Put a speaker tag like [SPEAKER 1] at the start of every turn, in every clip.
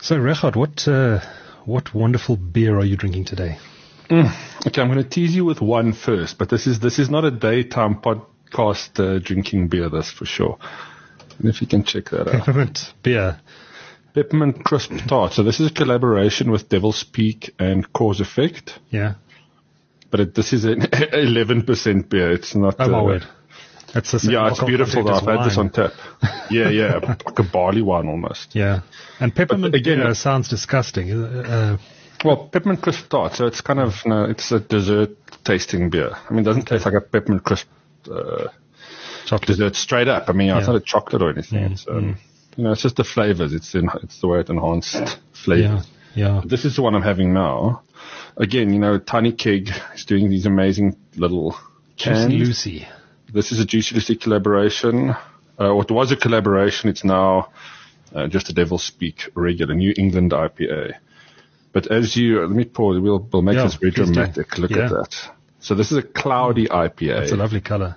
[SPEAKER 1] So, Rechard, what wonderful beer are you drinking today?
[SPEAKER 2] Okay, I'm going to tease you with one first, but this is not a daytime podcast drinking beer, that's for sure. And if you can check that out.
[SPEAKER 1] Peppermint beer.
[SPEAKER 2] Peppermint Crisp Tart. So this is a collaboration with Devil's Peak and Cause Effect.
[SPEAKER 1] Yeah.
[SPEAKER 2] But this is an 11% beer. It's not...
[SPEAKER 1] Oh, my word.
[SPEAKER 2] It's beautiful. I've had this on tap. Yeah, like a barley wine almost.
[SPEAKER 1] Yeah, and peppermint again sounds disgusting.
[SPEAKER 2] Well, peppermint crisp tart, so it's kind of it's a dessert tasting beer. I mean, it doesn't taste like a peppermint crisp
[SPEAKER 1] chocolate
[SPEAKER 2] dessert straight up. I mean, it's not a chocolate or anything. It's it's just the flavors. It's the way it enhanced flavors.
[SPEAKER 1] Yeah.
[SPEAKER 2] This is the one I'm having now. Again, Tiny Keg is doing these amazing little cans.
[SPEAKER 1] Juicy Lucy.
[SPEAKER 2] This is a Juicy Lucy collaboration. It was a collaboration. It's now just a Devil's Peak regular New England IPA. But let me pour. We'll make this very dramatic. Look at that. So this is a cloudy IPA.
[SPEAKER 1] It's a lovely color.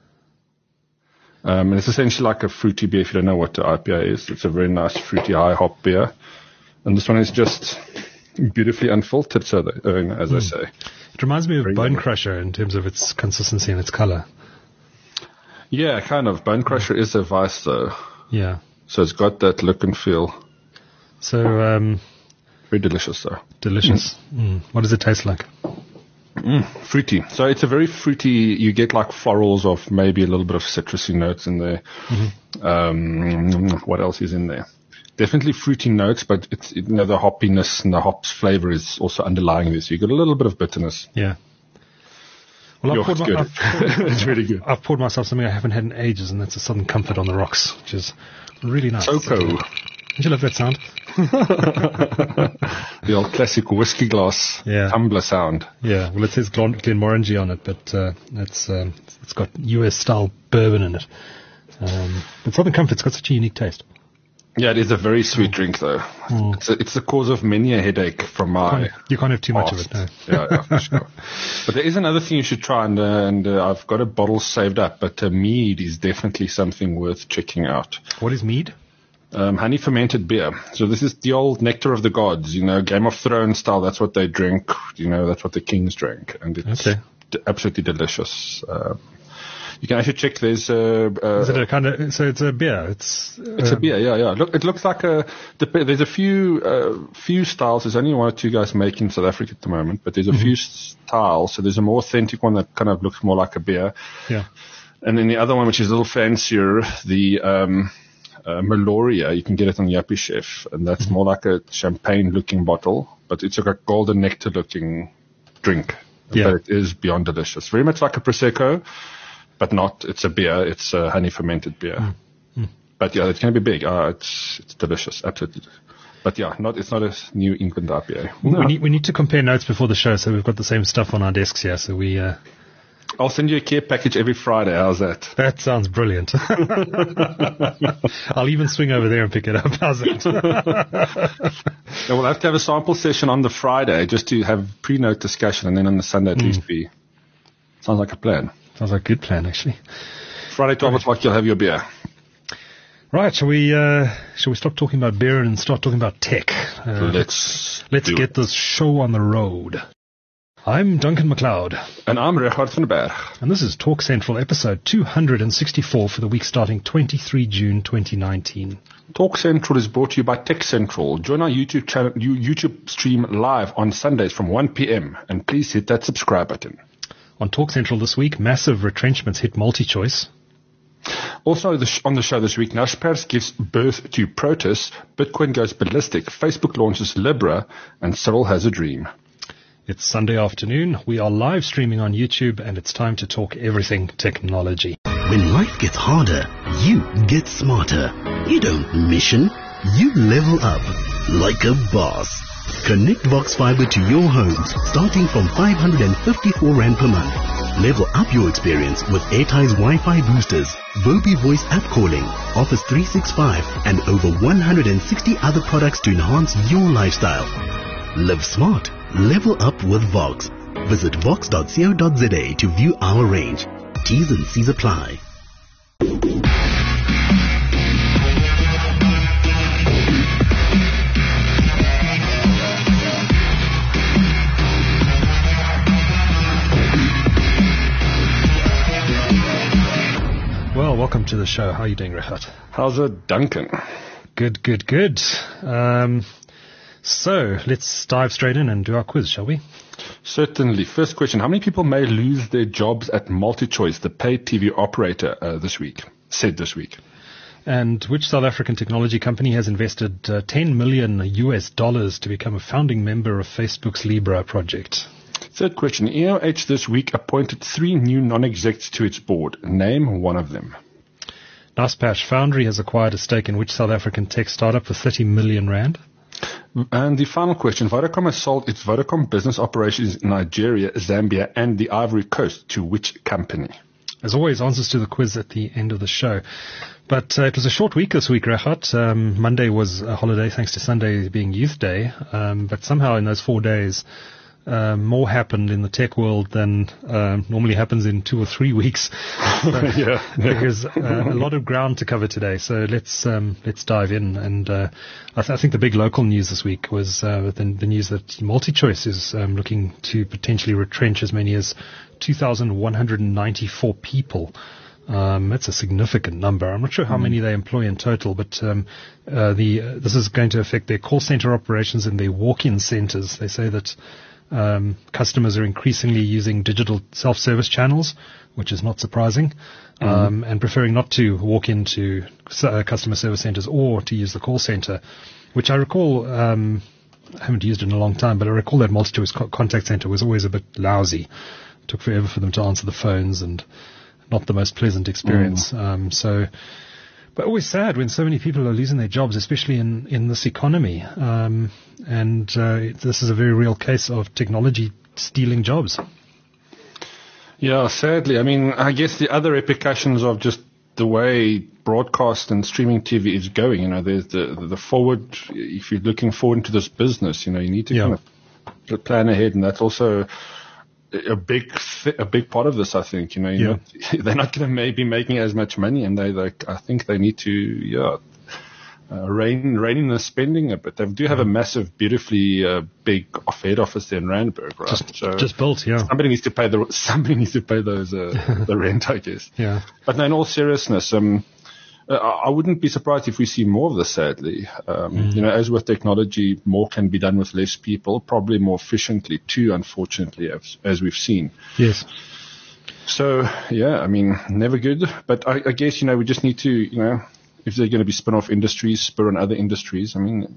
[SPEAKER 2] And it's essentially like a fruity beer. If you don't know what the IPA is, it's a very nice fruity high hop beer. And this one is just beautifully unfiltered. So as I say,
[SPEAKER 1] it reminds me of Bone Crusher in terms of its consistency and its color.
[SPEAKER 2] Yeah, kind of. Bone Crusher is a vice, though.
[SPEAKER 1] Yeah.
[SPEAKER 2] So it's got that look and feel.
[SPEAKER 1] So,
[SPEAKER 2] very delicious, though.
[SPEAKER 1] Delicious. What does it taste like?
[SPEAKER 2] Fruity. So it's a very fruity, you get like florals of maybe a little bit of citrusy notes in there. What else is in there? Definitely fruity notes, but it's, the hoppiness and the hops flavor is also underlying this. You get a little bit of bitterness.
[SPEAKER 1] Yeah. Well,
[SPEAKER 2] it's really good.
[SPEAKER 1] I've poured myself something I haven't had in ages, and that's a Southern Comfort on the rocks, which is really nice.
[SPEAKER 2] Soko.
[SPEAKER 1] Don't you love that sound?
[SPEAKER 2] The old classic whiskey glass tumbler sound.
[SPEAKER 1] Yeah, well, it says Glenmorangie on it, but it's got US-style bourbon in it. But Southern Comfort's got such a unique taste.
[SPEAKER 2] Yeah, it is a very sweet drink, though. It's the cause of many a headache from my...
[SPEAKER 1] You can't have too much of it, no.
[SPEAKER 2] Yeah, for sure. But there is another thing you should try, and I've got a bottle saved up, but mead is definitely something worth checking out.
[SPEAKER 1] What is mead?
[SPEAKER 2] Honey fermented beer. So this is the old nectar of the gods, Game of Thrones style. That's what they drink. That's what the kings drank. And it's absolutely delicious. You can actually check. There's
[SPEAKER 1] is it a kind of? So it's a beer. It's
[SPEAKER 2] a beer. Yeah. Look, it looks like there's a few styles. There's only one or two guys making in South Africa at the moment, but there's a few styles. So there's a more authentic one that kind of looks more like a beer.
[SPEAKER 1] Yeah.
[SPEAKER 2] And then the other one, which is a little fancier, the Meloria, you can get it on Yappy Chef, and that's more like a champagne-looking bottle, but it's like a golden nectar-looking drink.
[SPEAKER 1] Yeah.
[SPEAKER 2] But it is beyond delicious. Very much like a Prosecco. But not, it's a beer, it's a honey fermented beer. But yeah, it's going to be big. It's delicious, absolutely. But yeah, it's not a New England IPA.
[SPEAKER 1] No. We need to compare notes before the show, so we've got the same stuff on our desks here. So
[SPEAKER 2] I'll send you a care package every Friday. How's that?
[SPEAKER 1] That sounds brilliant. I'll even swing over there and pick it up. How's it?
[SPEAKER 2] We'll have to have a sample session on the Friday just to have pre-note discussion, and then on the Sunday at least be. Sounds like a plan.
[SPEAKER 1] Sounds like a good plan, actually.
[SPEAKER 2] Friday, 12 o'clock, you'll have your beer.
[SPEAKER 1] Right, shall we stop talking about beer and start talking about tech?
[SPEAKER 2] Let's
[SPEAKER 1] get this show on the road. I'm Duncan MacLeod.
[SPEAKER 2] And I'm Rechard van Berg.
[SPEAKER 1] And this is Talk Central, episode 264 for the week starting 23 June 2019.
[SPEAKER 2] Talk Central is brought to you by Tech Central. Join our YouTube channel, YouTube stream live on Sundays from 1 p.m. And please hit that subscribe button.
[SPEAKER 1] On Talk Central this week, massive retrenchments hit MultiChoice.
[SPEAKER 2] Also on the show this week, Naspers gives birth to Protus, Bitcoin goes ballistic, Facebook launches Libra, and Cyril has a dream.
[SPEAKER 1] It's Sunday afternoon. We are live streaming on YouTube, and it's time to talk everything technology.
[SPEAKER 3] When life gets harder, you get smarter. You don't mission, you level up like a boss. Connect Vox Fiber to your homes starting from 554 Rand per month. Level up your experience with Airtie's Wi-Fi boosters, Vobi voice app calling, Office 365, and over 160 other products to enhance your lifestyle. Live smart. Level up with Vox. Visit vox.co.za to view our range. T's and C's apply.
[SPEAKER 1] welcome to the show. How are you doing, Regardt?
[SPEAKER 2] How's it, Duncan?
[SPEAKER 1] Good. So let's dive straight in and do our quiz, shall we?
[SPEAKER 2] Certainly. First question, how many people may lose their jobs at MultiChoice, the paid TV operator, this week?
[SPEAKER 1] And which South African technology company has invested $10 million to become a founding member of Facebook's Libra project?
[SPEAKER 2] Third question, EOH this week appointed 3 new non-execs to its board. Name one of them.
[SPEAKER 1] Naspers Foundry has acquired a stake in which South African tech startup for 30 million rand?
[SPEAKER 2] And the final question, Vodacom has sold its Vodacom business operations in Nigeria, Zambia, and the Ivory Coast to which company?
[SPEAKER 1] As always, answers to the quiz at the end of the show. But it was a short week this week, Regardt. Monday was a holiday thanks to Sunday being Youth Day. But somehow in those 4 days, more happened in the tech world than normally happens in 2 or 3 weeks.
[SPEAKER 2] Yeah.
[SPEAKER 1] There's a lot of ground to cover today. So let's dive in. And I think the big local news this week was the news that MultiChoice is looking to potentially retrench as many as 2,194 people. That's a significant number. I'm not sure how many they employ in total, but this is going to affect their call center operations and their walk-in centers. They say that customers are increasingly using digital self-service channels, which is not surprising, and preferring not to walk into customer service centers or to use the call center, which I recall, I haven't used it in a long time, but I recall that MultiChoice contact center was always a bit lousy. It took forever for them to answer the phones and not the most pleasant experience. But always sad when so many people are losing their jobs, especially in this economy. This is a very real case of technology stealing jobs.
[SPEAKER 2] Yeah, sadly. I mean, I guess the other repercussions of just the way broadcast and streaming TV is going, there's the forward, if you're looking forward into this business, you need to kind of plan ahead, and that's also a big part of this, I think. They're not going to maybe making as much money, and I think they need to rein in the spending a bit. They do have a massive, beautifully big head office there in Randburg, right?
[SPEAKER 1] Just built, yeah.
[SPEAKER 2] Somebody needs to pay those the rent, I guess.
[SPEAKER 1] Yeah.
[SPEAKER 2] But no, in all seriousness, I wouldn't be surprised if we see more of this, sadly. As with technology, more can be done with less people, probably more efficiently too, unfortunately, as we've seen.
[SPEAKER 1] Yes.
[SPEAKER 2] So, never good. But I guess, we just need to, if they're going to be spin-off industries, spur on other industries,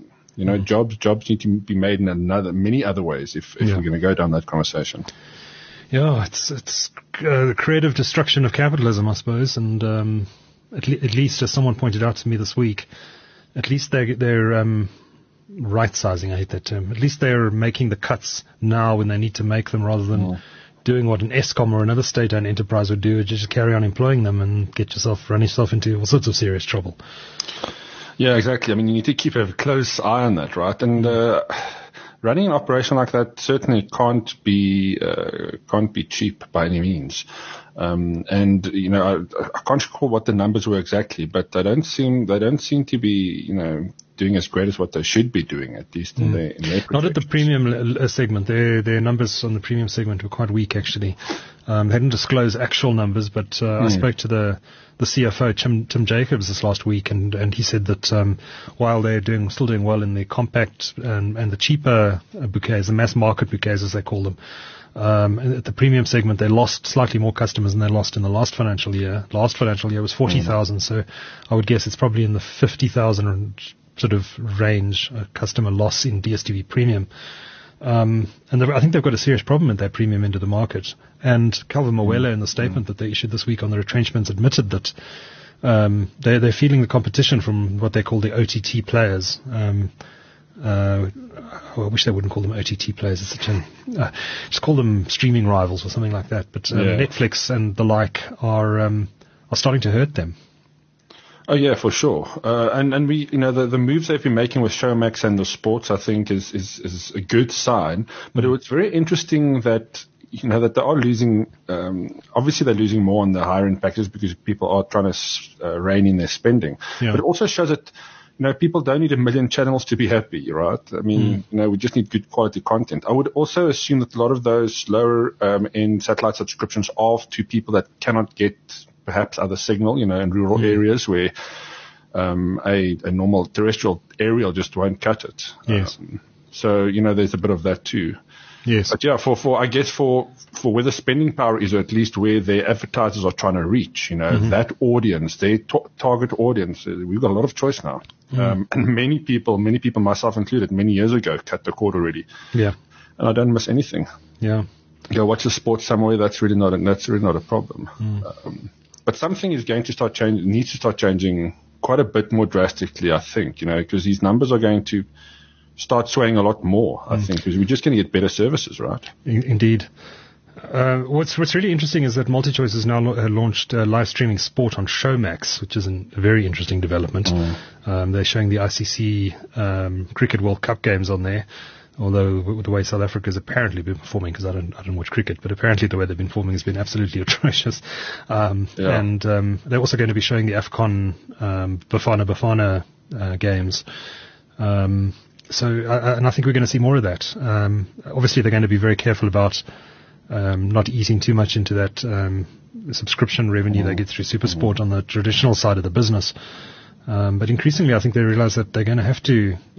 [SPEAKER 2] jobs need to be made in many other ways if we're going to go down that conversation.
[SPEAKER 1] Yeah, it's creative destruction of capitalism, I suppose, and at least, as someone pointed out to me this week, at least they're right-sizing, I hate that term. At least they're making the cuts now when they need to make them, rather than doing what an Eskom or another state-owned enterprise would do, just carry on employing them and run yourself into all sorts of serious trouble.
[SPEAKER 2] Yeah, exactly. I mean, you need to keep a close eye on that, right? And running an operation like that certainly can't be cheap by any means. I can't recall what the numbers were exactly, but they don't seem to be, doing as great as what they should be doing, at least in their
[SPEAKER 1] Not at the premium segment. Their numbers on the premium segment were quite weak, actually. They didn't disclose actual numbers, but I spoke to the CFO, Tim Jacobs, this last week, and he said that while they're still doing well in the compact and the cheaper bouquets, the mass market bouquets as they call them, at the premium segment, they lost slightly more customers than they lost in the last financial year. Last financial year was 40,000, so I would guess it's probably in the 50,000 sort of range, customer loss in DSTV Premium. And I think they've got a serious problem at that premium end of the market. And Calvin Mawela, in the statement that they issued this week on the retrenchments, admitted that they're feeling the competition from what they call the OTT players. I wish they wouldn't call them OTT players. It's such just call them streaming rivals or something like that. But Netflix and the like are starting to hurt them.
[SPEAKER 2] Oh yeah, for sure. And we, the moves they've been making with Showmax and the sports, I think is a good sign. But it's very interesting that, that they are losing, obviously they're losing more on the higher end packages because people are trying to rein in their spending. Yeah. But it also shows that, people don't need 1 million channels to be happy, right? I mean, we just need good quality content. I would also assume that a lot of those lower end satellite subscriptions are to people that cannot get perhaps other signal, in rural areas where a normal terrestrial aerial just won't cut it.
[SPEAKER 1] Yes.
[SPEAKER 2] So there's a bit of that too.
[SPEAKER 1] Yes.
[SPEAKER 2] But yeah, for where the spending power is, or at least where their advertisers are trying to reach, that audience, their target audience, we've got a lot of choice now. And many people, myself included, many years ago, cut the cord already.
[SPEAKER 1] Yeah.
[SPEAKER 2] And I don't miss anything.
[SPEAKER 1] Yeah.
[SPEAKER 2] Go watch a sport somewhere. That's really not a problem. But something is going to start changing, needs to start changing quite a bit more drastically, I think, because these numbers are going to start swaying a lot more, I think, because we're just going to get better services, right?
[SPEAKER 1] Indeed. What's really interesting is that MultiChoice has now launched live streaming sport on Showmax, which is a very interesting development. They're showing the ICC Cricket World Cup games on there, although the way South Africa has apparently been performing, because I don't watch cricket, but apparently the way they've been performing has been absolutely atrocious. And they're also going to be showing the AFCON Bafana games. And I think we're going to see more of that. Obviously, they're going to be very careful about not eating too much into that subscription revenue they get through SuperSport on the traditional side of the business. But increasingly, I think they realize that they're going to have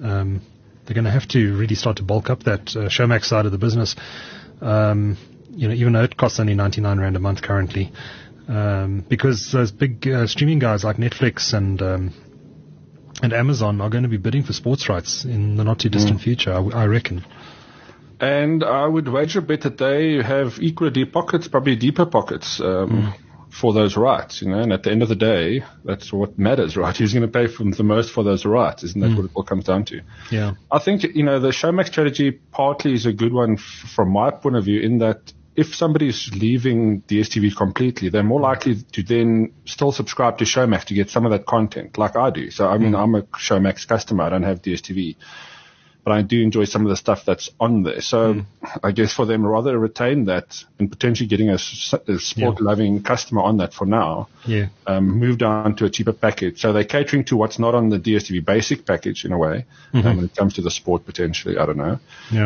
[SPEAKER 1] to really start to bulk up that Showmax side of the business. Even though it costs only 99 Rand a month currently, because those big streaming guys like Netflix and Amazon are going to be bidding for sports rights in the not too distant future, I reckon.
[SPEAKER 2] And I would wager a bet that they have equally deep pockets, probably deeper pockets, for those rights, and at the end of the day, that's what matters, right? Who's going to pay for the most for those rights? Isn't that what it all comes down to?
[SPEAKER 1] Yeah.
[SPEAKER 2] I think, the Showmax strategy partly is a good one from my point of view, in that if somebody's leaving DSTV completely, they're more likely to then still subscribe to Showmax to get some of that content, like I do. So, I'm a Showmax customer. I don't have DSTV, but I do enjoy some of the stuff that's on there. So, I guess for them, rather retain that and potentially getting a sport-loving customer on that for now, move down to a cheaper package. So, they're catering to what's not on the DSTV basic package in a way, when it comes to the sport potentially. I don't know.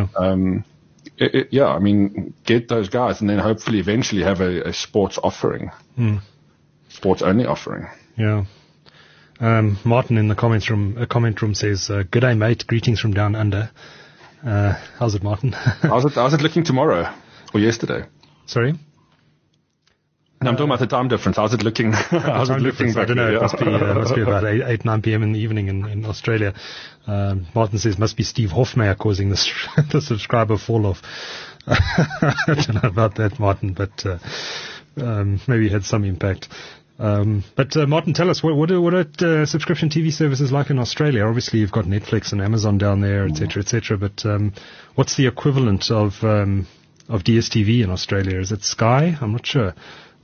[SPEAKER 1] Yeah.
[SPEAKER 2] Get those guys and then hopefully eventually have a sports offering, sports only offering.
[SPEAKER 1] Yeah. Martin in the comment room says, "Good day, mate. Greetings from down under." How's it, Martin?
[SPEAKER 2] How's it looking tomorrow or yesterday?
[SPEAKER 1] Sorry.
[SPEAKER 2] No, I'm talking about the time difference. How's it looking? How's it looking?
[SPEAKER 1] I don't know. It must be about 8-9 p.m. in the evening in Australia. Martin says must be Steve Hofmeyer causing the subscriber fall off. I don't know about that, Martin, but maybe it had some impact. But Martin, tell us what are subscription TV services like in Australia? Obviously, you've got Netflix and Amazon down there, etc., etc. But what's the equivalent of DSTV in Australia? Is it Sky? I'm not sure.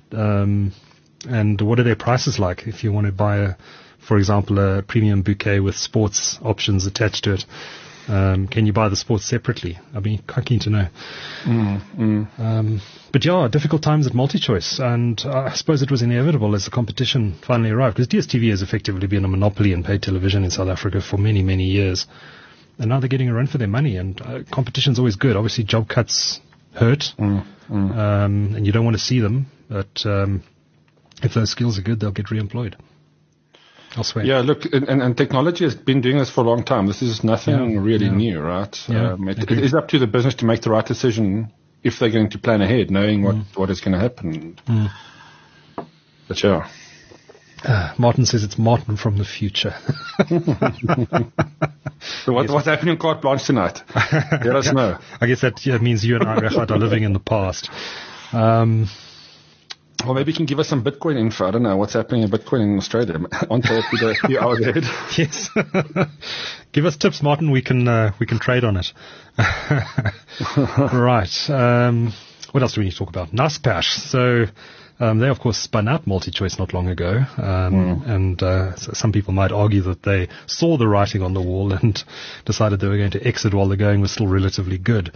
[SPEAKER 1] And what are their prices like if you want to buy, for example, a premium bouquet with sports options attached to it? Can you buy the sports separately? I'd be quite keen to know. But yeah, difficult times at MultiChoice, and I suppose it was inevitable as the competition finally arrived, because DSTV has effectively been a monopoly in paid television in South Africa for many, many years, and now they're getting a run for their money, and competition's always good. Obviously, job cuts hurt, and you don't want to see them, but if those skills are good, they'll get re-employed elsewhere.
[SPEAKER 2] Yeah, look, and technology has been doing this for a long time. This is nothing really new, right?
[SPEAKER 1] Yeah,
[SPEAKER 2] it is up to the business to make the right decision if they're going to plan ahead, knowing what is going to happen. But yeah.
[SPEAKER 1] Martin says it's Martin from the future.
[SPEAKER 2] So what's happening in Carte Blanche tonight? Let us know.
[SPEAKER 1] I guess that means you and I, Regardt, are living in the past.
[SPEAKER 2] Or maybe you can give us some Bitcoin info. I don't know what's happening in Bitcoin in Australia. On top of a few hours ahead.
[SPEAKER 1] Yes. Give us tips, Martin. We can trade on it. Right. What else do we need to talk about? Naspers. So, they of course spun out MultiChoice not long ago. And so some people might argue that they saw the writing on the wall and decided they were going to exit while the going was still relatively good.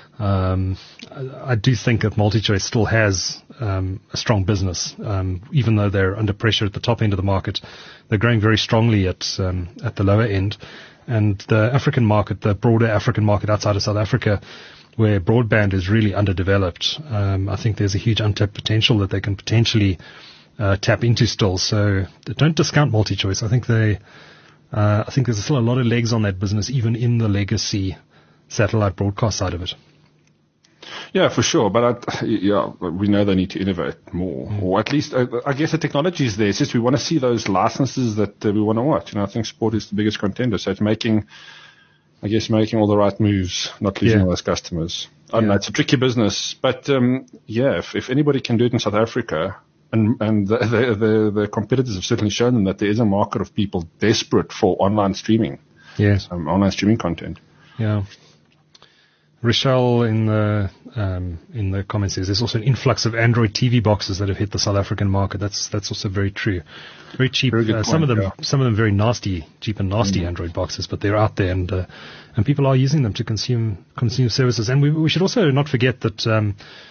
[SPEAKER 1] I do think that MultiChoice still has a strong business, even though they're under pressure at the top end of the market. They're growing very strongly at the lower end, and the African market, the broader African market outside of South Africa, where broadband is really underdeveloped, I think there's a huge untapped potential that they can potentially tap into still. So don't discount MultiChoice. I think I think there's still a lot of legs on that business, even in the legacy satellite broadcast side of it.
[SPEAKER 2] Yeah, for sure. But we know they need to innovate more, or at least I guess the technology is there. It's just we want to see those licenses that we want to watch. I think sport is the biggest contender, so it's making all the right moves, not losing all those customers. I don't know, it's a tricky business, but if anybody can do it in South Africa, and the competitors have certainly shown them that there is a market of people desperate for online streaming.
[SPEAKER 1] Yes,
[SPEAKER 2] online streaming content.
[SPEAKER 1] Yeah. Rochelle in the comments says there's also an influx of Android TV boxes that have hit the South African market. That's also very true. Very cheap. Some of them very nasty, cheap and nasty Android boxes, but they're out there and people are using them to consume services. And we should also not forget that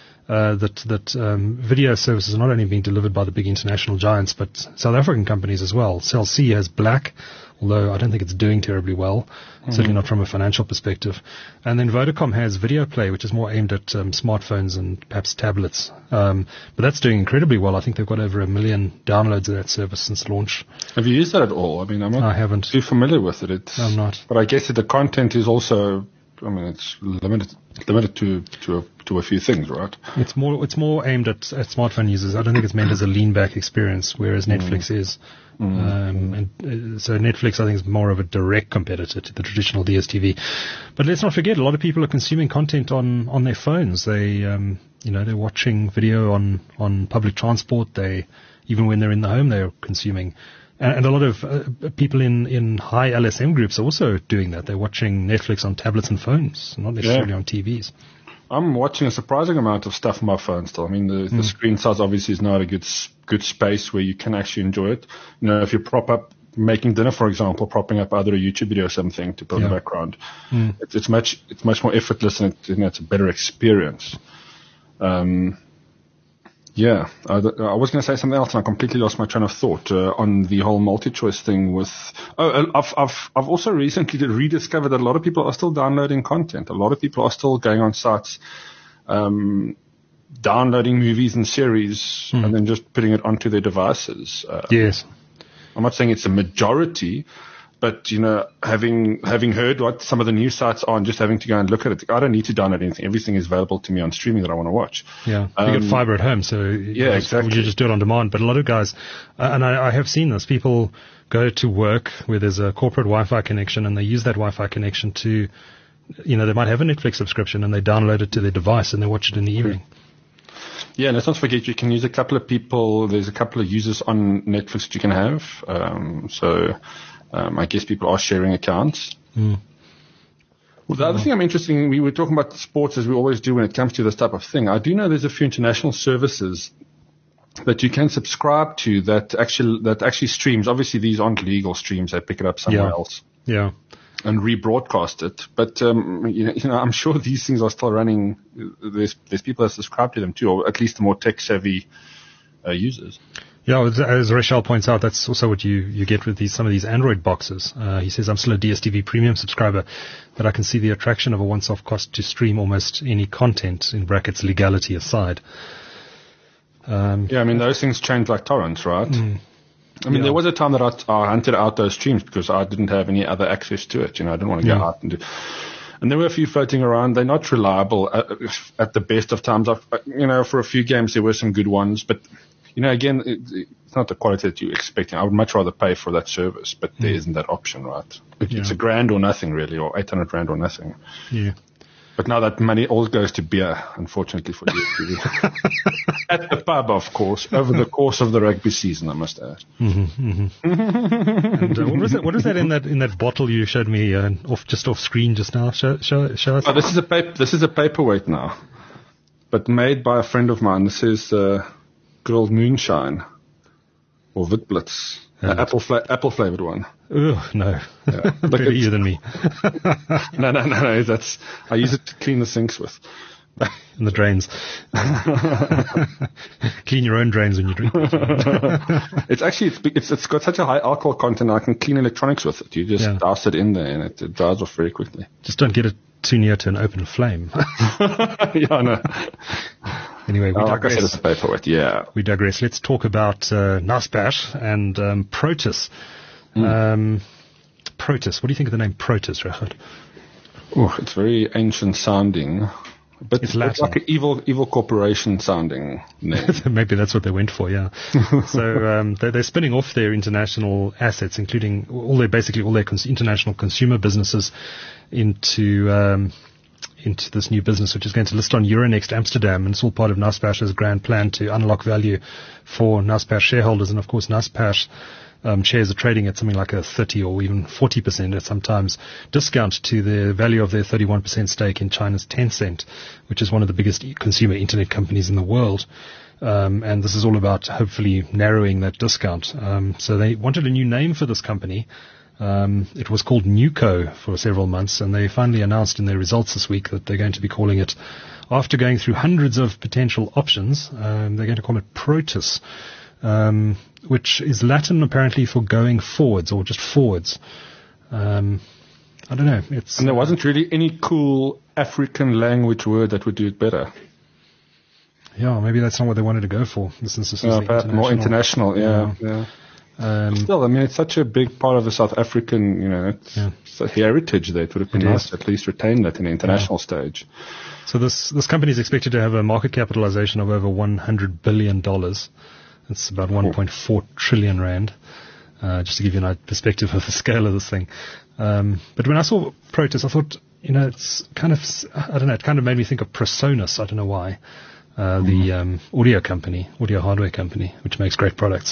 [SPEAKER 1] video services are not only being delivered by the big international giants, but South African companies as well. Cell C has Black, although I don't think it's doing terribly well, certainly not from a financial perspective. And then Vodacom has Video Play, which is more aimed at smartphones and perhaps tablets. But that's doing incredibly well. I think they've got over 1 million downloads of that service since launch.
[SPEAKER 2] Have you used that at all? I mean, I haven't too familiar with it.
[SPEAKER 1] I'm not.
[SPEAKER 2] But I guess that the content is also, it's limited to a few things, right?
[SPEAKER 1] It's more aimed at smartphone users. I don't think it's meant as a lean back experience, whereas Netflix is. So Netflix, I think, is more of a direct competitor to the traditional DSTV. But let's not forget, a lot of people are consuming content on their phones. They're watching video on public transport. Even when they're in the home, they're consuming. And a lot of people in high LSM groups are also doing that. They're watching Netflix on tablets and phones, not necessarily on TVs.
[SPEAKER 2] I'm watching a surprising amount of stuff on my phone still. I mean, the screen size obviously is not a good space where you can actually enjoy it. If you prop up making dinner, for example, propping up either a YouTube video or something to put in the background, it's much more effortless and it's a better experience. Yeah, I was going to say something else and I completely lost my train of thought on the whole MultiChoice thing with. I've also recently rediscovered that a lot of people are still downloading content. A lot of people are still going on sites, downloading movies and series and then just putting it onto their devices.
[SPEAKER 1] Yes,
[SPEAKER 2] I'm not saying it's a majority, but having heard what some of the news sites are and just having to go and look at it, I don't need to download anything. Everything is available to me on streaming that I want to watch.
[SPEAKER 1] Yeah, you get fiber at home, so
[SPEAKER 2] exactly.
[SPEAKER 1] You just do it on demand. But a lot of guys, and I have seen this, people go to work where there's a corporate Wi-Fi connection, and they use that Wi-Fi connection to, they might have a Netflix subscription, and they download it to their device, and they watch it in the evening.
[SPEAKER 2] Yeah, let's not forget you can use a couple of people. There's a couple of users on Netflix that you can have. I guess people are sharing accounts. Well, the other thing I'm interested in, we were talking about sports as we always do when it comes to this type of thing. I do know there's a few international services that you can subscribe to that actually streams. Obviously, these aren't legal streams. They pick it up somewhere else.
[SPEAKER 1] Yeah.
[SPEAKER 2] And rebroadcast it. But, I'm sure these things are still running. There's people that subscribe to them too, or at least the more tech savvy users.
[SPEAKER 1] Yeah, as Rachel points out, that's also what you get with some of these Android boxes. He says, I'm still a DSTV premium subscriber, but I can see the attraction of a once-off cost to stream almost any content, in brackets, legality aside.
[SPEAKER 2] Those things change like torrents, right? There was a time that I hunted out those streams because I didn't have any other access to it. I didn't want to go out and do. And there were a few floating around. They're not reliable at the best of times. For a few games there were some good ones, but again, it's not the quality that you're expecting. I would much rather pay for that service, but there isn't that option, right? It's $1,000 or nothing, really, or 800 rand or nothing.
[SPEAKER 1] Yeah.
[SPEAKER 2] But now that money all goes to beer, unfortunately for you. At the pub, of course, over the course of the rugby season, I must add.
[SPEAKER 1] And, what is that in that bottle you showed me off screen just now? Show us.
[SPEAKER 2] Oh, this is a paperweight now, but made by a friend of mine. This is good old moonshine or Witblitz, apple flavored one.
[SPEAKER 1] Oh no, better you than me.
[SPEAKER 2] No. I use it to clean the sinks with.
[SPEAKER 1] And the drains. Clean your own drains when you drink.
[SPEAKER 2] It's got such a high alcohol content. I can clean electronics with it. You just douse it in there and it dries off very quickly.
[SPEAKER 1] Just don't get it too near to an open flame.
[SPEAKER 2] Yeah, I know.
[SPEAKER 1] Anyway, we digress.
[SPEAKER 2] Like I said, it's a paperweight, yeah.
[SPEAKER 1] We digress. Let's talk about Naspers and Protus. Protus. What do you think of the name Protus, Rachel?
[SPEAKER 2] Oh, it's very ancient sounding. But it's like an evil corporation sounding name.
[SPEAKER 1] Maybe that's what they went for, yeah. So they're spinning off their international assets, including basically all their international consumer businesses into this new business, which is going to list on Euronext Amsterdam, and it's all part of Naspers' grand plan to unlock value for Naspers shareholders. And of course, Naspers shares are trading at something like a 30 or even 40% at sometimes discount to the value of their 31% stake in China's Tencent, which is one of the biggest consumer internet companies in the world. And this is all about hopefully narrowing that discount. So they wanted a new name for this company. It was called Newco for several months, and they finally announced in their results this week that they're going to be calling it, after going through hundreds of potential options, they're going to call it Protus, which is Latin apparently for going forwards or just forwards. I don't know.
[SPEAKER 2] And there wasn't really any cool African language word that would do it better.
[SPEAKER 1] Yeah, maybe that's not what they wanted to go for. This is
[SPEAKER 2] perhaps more international, yeah. Still, I mean, it's such a big part of the South African, it's a heritage there. It would have been nice to at least retain that in the international stage.
[SPEAKER 1] So this company is expected to have a market capitalization of over $100 billion. It's about 1.4 trillion rand. Just to give you a perspective of the scale of this thing. But when I saw Protus, I thought, it's kind of, I don't know, it kind of made me think of Presonus. I don't know why. The audio hardware company, which makes great products.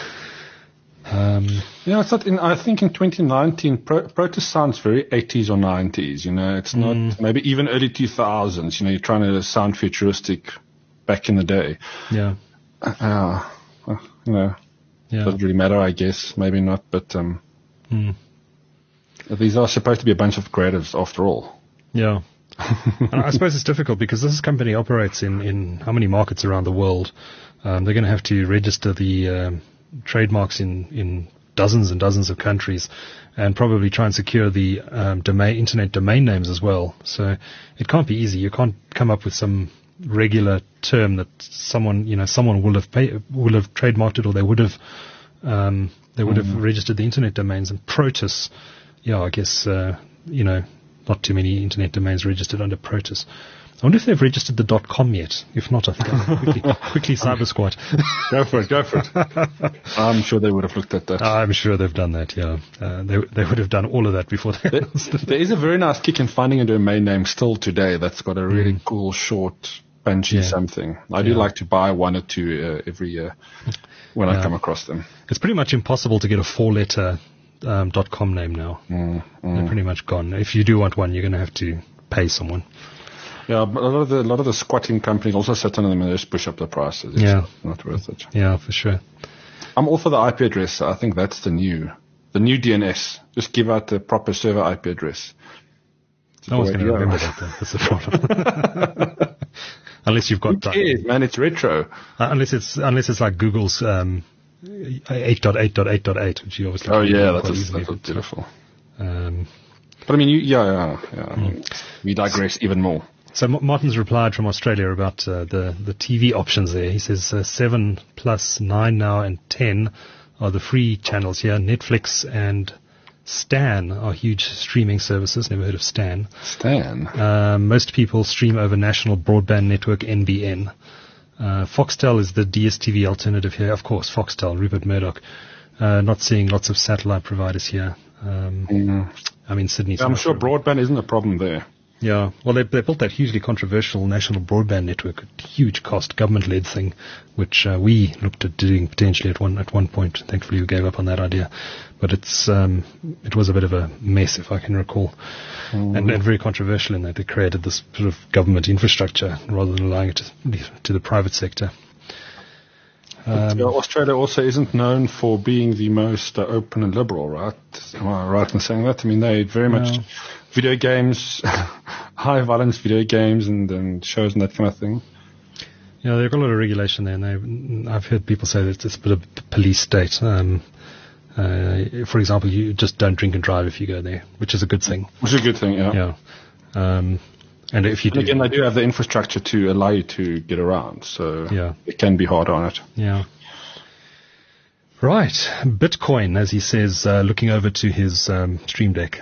[SPEAKER 2] It's not I think in 2019, Protus sounds very 80s or 90s, it's not, maybe even early 2000s, you're trying to sound futuristic back in the day.
[SPEAKER 1] Yeah.
[SPEAKER 2] Doesn't really matter, I guess, maybe not, but, these are supposed to be a bunch of creatives after all.
[SPEAKER 1] Yeah. And I suppose it's difficult because this company operates in how many markets around the world? They're going to have to register the, trademarks in dozens and dozens of countries, and probably try and secure the internet domain names as well. So it can't be easy. You can't come up with some regular term that someone will have trademarked it, or they would have registered the internet domains. And Protus, I guess not too many internet domains registered under Protus. I wonder if they've registered the .com yet. If not, I think I'll quickly cyber squat.
[SPEAKER 2] Go for it. I'm sure they would have looked at that.
[SPEAKER 1] I'm sure they've done that, yeah. They would have done all of that before they announced it.
[SPEAKER 2] There is a very nice kick in finding a domain name still today that's got a really cool, short, punchy something. I do like to buy one or two every year when I come across them.
[SPEAKER 1] It's pretty much impossible to get a 4-letter .com name now. They're pretty much gone. If you do want one, you're going to have to pay someone.
[SPEAKER 2] Yeah, but a lot of the squatting companies also sit on them and just push up the prices. It's not worth it.
[SPEAKER 1] Yeah, for sure.
[SPEAKER 2] I'm all for the IP address. I think that's the new DNS. Just give out the proper server IP address.
[SPEAKER 1] No one's going to remember that, though. That's the problem. Unless you've got...
[SPEAKER 2] Who cares, man? It's retro.
[SPEAKER 1] Unless it's like Google's 8.8.8.8, which you obviously...
[SPEAKER 2] Oh, yeah, that's beautiful. But I mean, we digress even more.
[SPEAKER 1] So Martin's replied from Australia about the TV options there. He says 7 plus 9 now and 10 are the free channels here. Netflix and Stan are huge streaming services. Never heard of Stan.
[SPEAKER 2] Stan?
[SPEAKER 1] Most people stream over National Broadband Network, NBN. Foxtel is the DSTV alternative here. Of course, Foxtel, Rupert Murdoch. Not seeing lots of satellite providers here. I'm in Sydney.
[SPEAKER 2] I'm sure broadband isn't a problem there.
[SPEAKER 1] Yeah, well, they built that hugely controversial national broadband network, a huge cost, government-led thing, which we looked at doing potentially at one point. Thankfully, we gave up on that idea, but it was a bit of a mess, if I can recall, and very controversial in that they created this sort of government infrastructure rather than allowing it to the private sector.
[SPEAKER 2] Australia also isn't known for being the most open and liberal, right? Am I right in saying that? I mean, they very much video games, high violence video games and shows and that kind of thing.
[SPEAKER 1] Yeah, they've got a lot of regulation there, and I've heard people say that it's a bit of a police state. For example, you just don't drink and drive if you go there, which is a good thing.
[SPEAKER 2] Which is a good thing, yeah.
[SPEAKER 1] Yeah. And if you do,
[SPEAKER 2] again, they do have the infrastructure to allow you to get around, so it can be hard on it.
[SPEAKER 1] Yeah. Right. Bitcoin, as he says, looking over to his Stream Deck,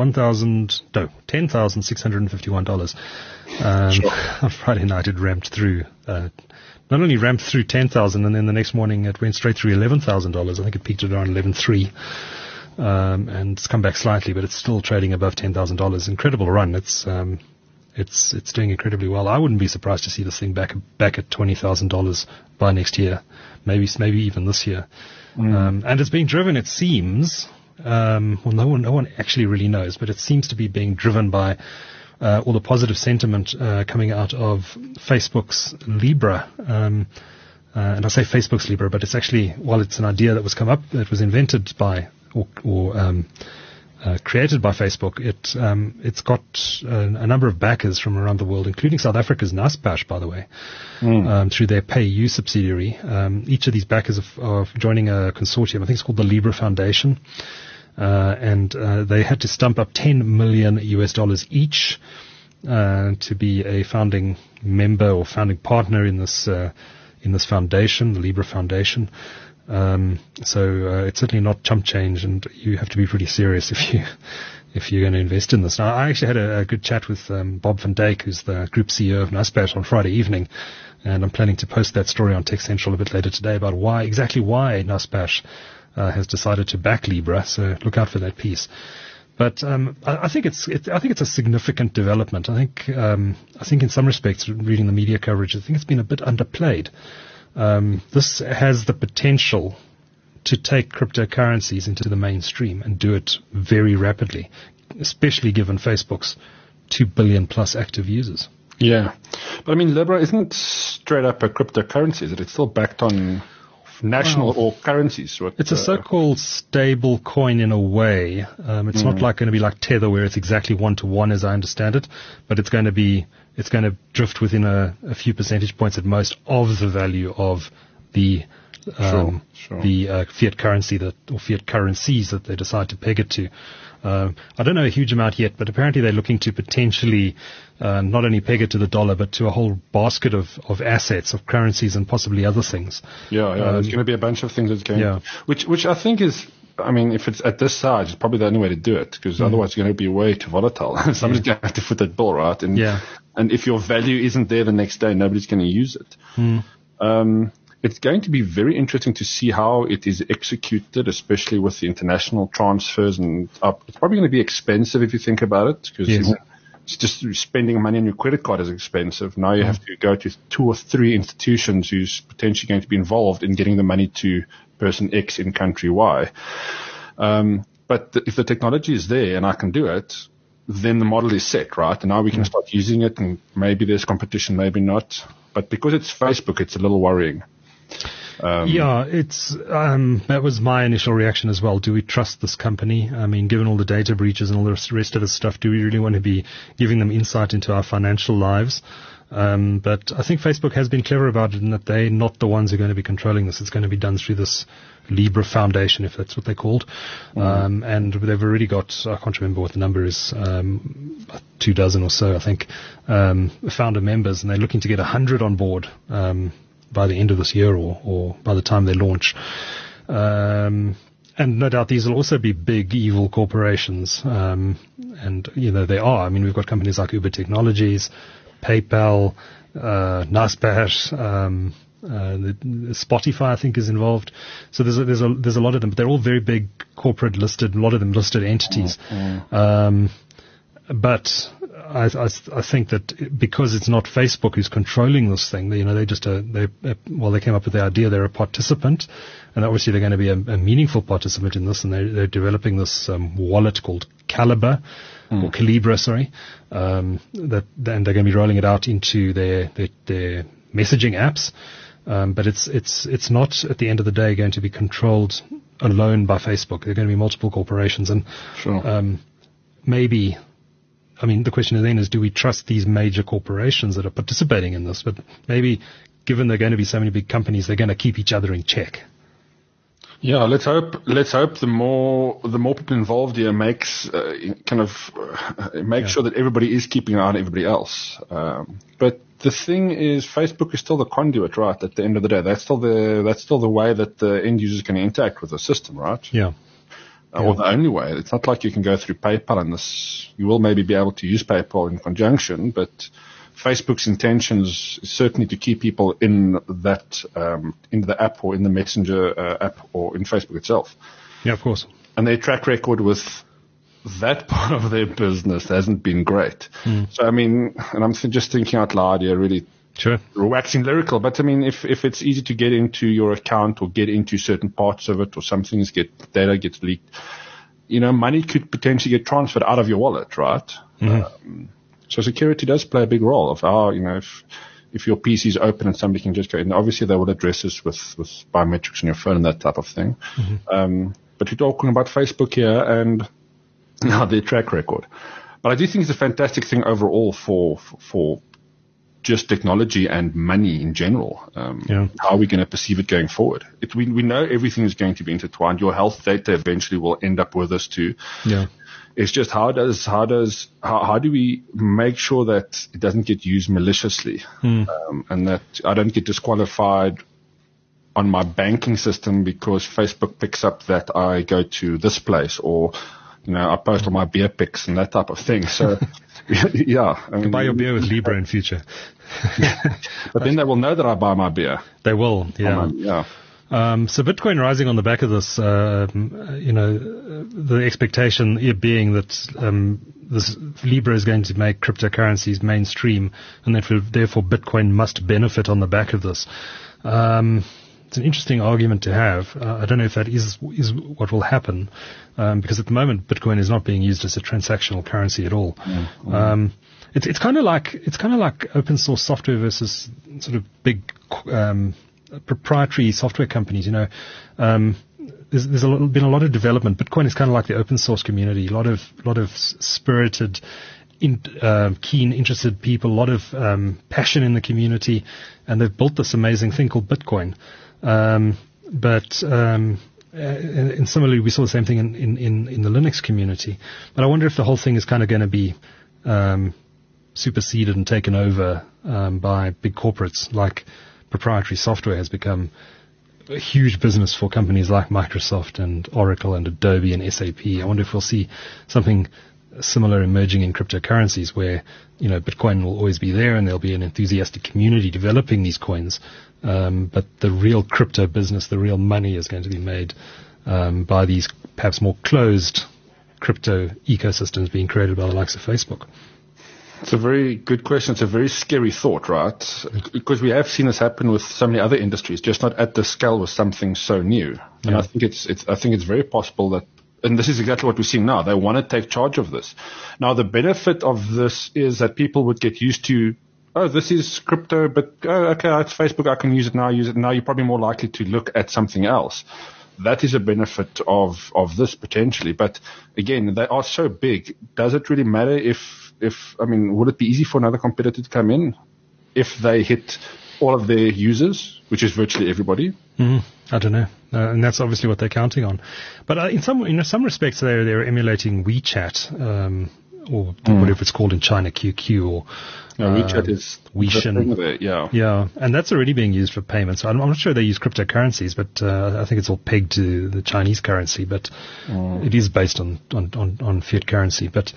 [SPEAKER 1] $10,651. On Friday night, it ramped through. Not only ramped through 10,000, and then the next morning it went straight through $11,000. I think it peaked at around 11.3. And it's come back slightly, but it's still trading above $10,000. Incredible run. It's doing incredibly well. I wouldn't be surprised to see this thing back at $20,000 by next year, maybe even this year. And it's being driven, it seems. No one actually really knows, but it seems to be being driven by all the positive sentiment coming out of Facebook's Libra. And I say Facebook's Libra, but it's actually, while it's an idea that was come up, that was invented by or created by Facebook, it's got a number of backers from around the world, including South Africa's Naspers, by the way, through their PayU subsidiary. Each of these backers are joining a consortium. I think it's called the Libra Foundation. And they had to stump up $10 million each to be a founding member or founding partner in this foundation, the Libra Foundation. So it's certainly not chump change, and you have to be pretty serious if you're going to invest in this. Now, I actually had a good chat with Bob van Dijk, who's the group CEO of Naspers, on Friday evening, and I'm planning to post that story on Tech Central a bit later today about why Naspers has decided to back Libra. So look out for that piece. But I think it's a significant development. I think in some respects, reading the media coverage, I think it's been a bit underplayed. This has the potential to take cryptocurrencies into the mainstream and do it very rapidly, especially given Facebook's 2 billion plus active users.
[SPEAKER 2] Yeah. But I mean, Libra isn't straight up a cryptocurrency, is it? It's still backed on national or currencies.
[SPEAKER 1] It's a so-called stable coin in a way. It's not going to be like Tether, where it's exactly 1-to-1 as I understand it, but it's going to drift within a few percentage points at most of the value of the fiat currency or fiat currencies that they decide to peg it to. I don't know a huge amount yet, but apparently they're looking to potentially not only peg it to the dollar, but to a whole basket of assets, of currencies, and possibly other things.
[SPEAKER 2] There's going to be a bunch of things that's going, which I think is, I mean, if it's at this size, it's probably the only way to do it, because otherwise it's going to be way too volatile. Somebody's going to have to foot that bill, right? And if your value isn't there the next day, nobody's going to use it. It's going to be very interesting to see how it is executed, especially with the international transfers and up. It's probably going to be expensive if you think about it, because it's just spending money on your credit card is expensive. Now you have to go to 2 or 3 institutions who's potentially going to be involved in getting the money to person X in country Y. But if the technology is there and I can do it, then the model is set, right? And now we can start using it, and maybe there's competition, maybe not. But because it's Facebook, it's a little worrying.
[SPEAKER 1] That was my initial reaction as well. Do we trust this company? I mean, given all the data breaches and all the rest of the stuff, do we really want to be giving them insight into our financial lives? But I think Facebook has been clever about it in that they're not the ones who are going to be controlling this. It's going to be done through this Libra Foundation, if that's what they're called. And they've already got, I can't remember what the number is, 24 or so, I think, founder members, and they're looking to get 100 on board by the end of this year or by the time they launch. And no doubt these will also be big evil corporations. And, they are. I mean, we've got companies like Uber Technologies, PayPal, Naspers, Spotify, I think, is involved. So there's a lot of them, but they're all very big corporate listed, a lot of them listed entities. But I think that because it's not Facebook who's controlling this thing, they came up with the idea they're a participant, and obviously they're going to be a meaningful participant in this, and they're developing this wallet called Calibra, or Calibra, sorry, and they're going to be rolling it out into their messaging apps. But it's not at the end of the day going to be controlled alone by Facebook. There are going to be multiple corporations, and maybe. I mean, the question then is, do we trust these major corporations that are participating in this? But maybe, given they're going to be so many big companies, they're going to keep each other in check.
[SPEAKER 2] Yeah, let's hope the more people involved here makes sure that everybody is keeping an eye on everybody else. But the thing is, Facebook is still the conduit, right? At the end of the day, that's still the way that the end users can interact with the system, right?
[SPEAKER 1] Yeah.
[SPEAKER 2] Or the only way. It's not like you can go through PayPal and this. You will maybe be able to use PayPal in conjunction, but Facebook's intentions is certainly to keep people in that, in the app or in the Messenger app or in Facebook itself.
[SPEAKER 1] Yeah, of course.
[SPEAKER 2] And their track record with that part of their business hasn't been great. So, I mean, and I'm just thinking out loud here, really waxing lyrical, but I mean, if it's easy to get into your account or get into certain parts of it or data gets leaked, money could potentially get transferred out of your wallet, right? So security does play a big role of how, if your PC is open and somebody can just go in. Obviously, they will address this with biometrics on your phone and that type of thing. But we're talking about Facebook here and their track record. But I do think it's a fantastic thing overall for just technology and money in general. How are we going to perceive it going forward? We know everything is going to be intertwined. Your health data eventually will end up with us too.
[SPEAKER 1] Yeah.
[SPEAKER 2] It's just how do we make sure that it doesn't get used maliciously, and that I don't get disqualified on my banking system because Facebook picks up that I go to this place or, I post all my beer pics and that type of thing. So, yeah.
[SPEAKER 1] I mean, buy your beer with Libra in future.
[SPEAKER 2] But then they will know that I buy my beer.
[SPEAKER 1] They will, yeah. So Bitcoin rising on the back of this, the expectation being that this Libra is going to make cryptocurrencies mainstream, and that therefore Bitcoin must benefit on the back of this. It's an interesting argument to have. I don't know if that is what will happen, because at the moment Bitcoin is not being used as a transactional currency at all. It's kind of like open source software versus sort of big proprietary software companies. There's been a lot of development. Bitcoin is kind of like the open source community. A lot of spirited, keen, interested people. A lot of passion in the community, and they've built this amazing thing called Bitcoin. And similarly, we saw the same thing in the Linux community. But I wonder if the whole thing is kind of going to be superseded and taken over by big corporates. Like proprietary software has become a huge business for companies like Microsoft and Oracle and Adobe and SAP. I wonder if we'll see something similar emerging in cryptocurrencies where, Bitcoin will always be there and there'll be an enthusiastic community developing these coins. But the real crypto business, the real money is going to be made by these perhaps more closed crypto ecosystems being created by the likes of Facebook.
[SPEAKER 2] It's a very good question. It's a very scary thought, right? Because we have seen this happen with so many other industries, just not at the scale with something so new. And I think it's very possible that, and this is exactly what we're seeing now. They want to take charge of this. Now, the benefit of this is that people would get used to, this is crypto, but okay, it's Facebook. I can use it now. You're probably more likely to look at something else. That is a benefit of this potentially. But again, they are so big. Does it really matter would it be easy for another competitor to come in if they hit all of their users, which is virtually everybody?
[SPEAKER 1] I don't know. And that's obviously what they're counting on. But in some respects, they're emulating WeChat, or whatever it's called in China, QQ, or
[SPEAKER 2] WeChat is
[SPEAKER 1] Weixin. Yeah, and that's already being used for payments. I'm not sure they use cryptocurrencies, but I think it's all pegged to the Chinese currency. But it is based on fiat currency. But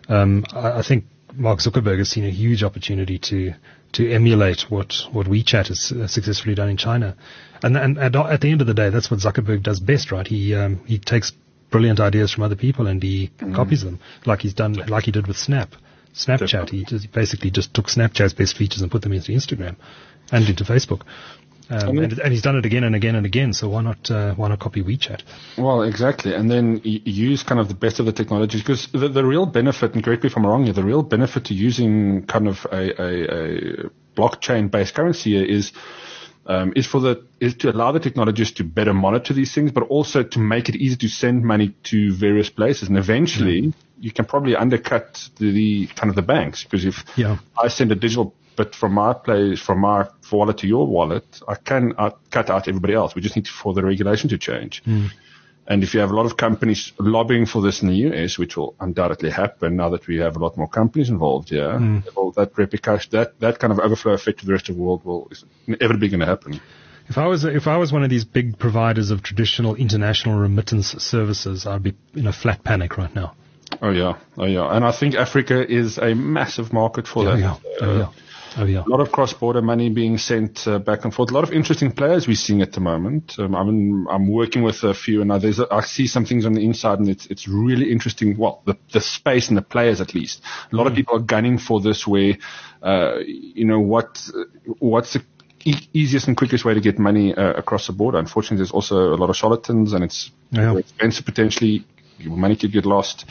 [SPEAKER 1] I think Mark Zuckerberg has seen a huge opportunity to emulate what WeChat has successfully done in China. And at the end of the day, that's what Zuckerberg does best, right? He takes brilliant ideas from other people and he copies them, like he did with Snapchat. He basically just took Snapchat's best features and put them into Instagram and into Facebook. And he's done it again and again and again. So why not copy WeChat?
[SPEAKER 2] Well, exactly. And then use kind of the best of the technologies, because the real benefit, and correct me if I'm wrong here, the real benefit to using kind of a blockchain-based currency is to allow the technologists to better monitor these things, but also to make it easy to send money to various places. And eventually, you can probably undercut the kind of the banks, because if I send a digital but from my wallet to your wallet, I cut out everybody else. We just need for the regulation to change. And if you have a lot of companies lobbying for this in the US, which will undoubtedly happen now that we have a lot more companies involved, well, that repercussion, that kind of overflow effect to the rest of the world is inevitably going to happen.
[SPEAKER 1] If I was one of these big providers of traditional international remittance services, I'd be in a flat panic right now.
[SPEAKER 2] Oh yeah. And I think Africa is a massive market for that.
[SPEAKER 1] Oh yeah.
[SPEAKER 2] A lot of cross-border money being sent back and forth. A lot of interesting players we're seeing at the moment. I'm working with a few, and I see some things on the inside, and it's really interesting. Well, the space and the players, at least. A lot of people are gunning for this. Where, what's the easiest and quickest way to get money across the border? Unfortunately, there's also a lot of charlatans, and it's very expensive potentially. Your money could get lost.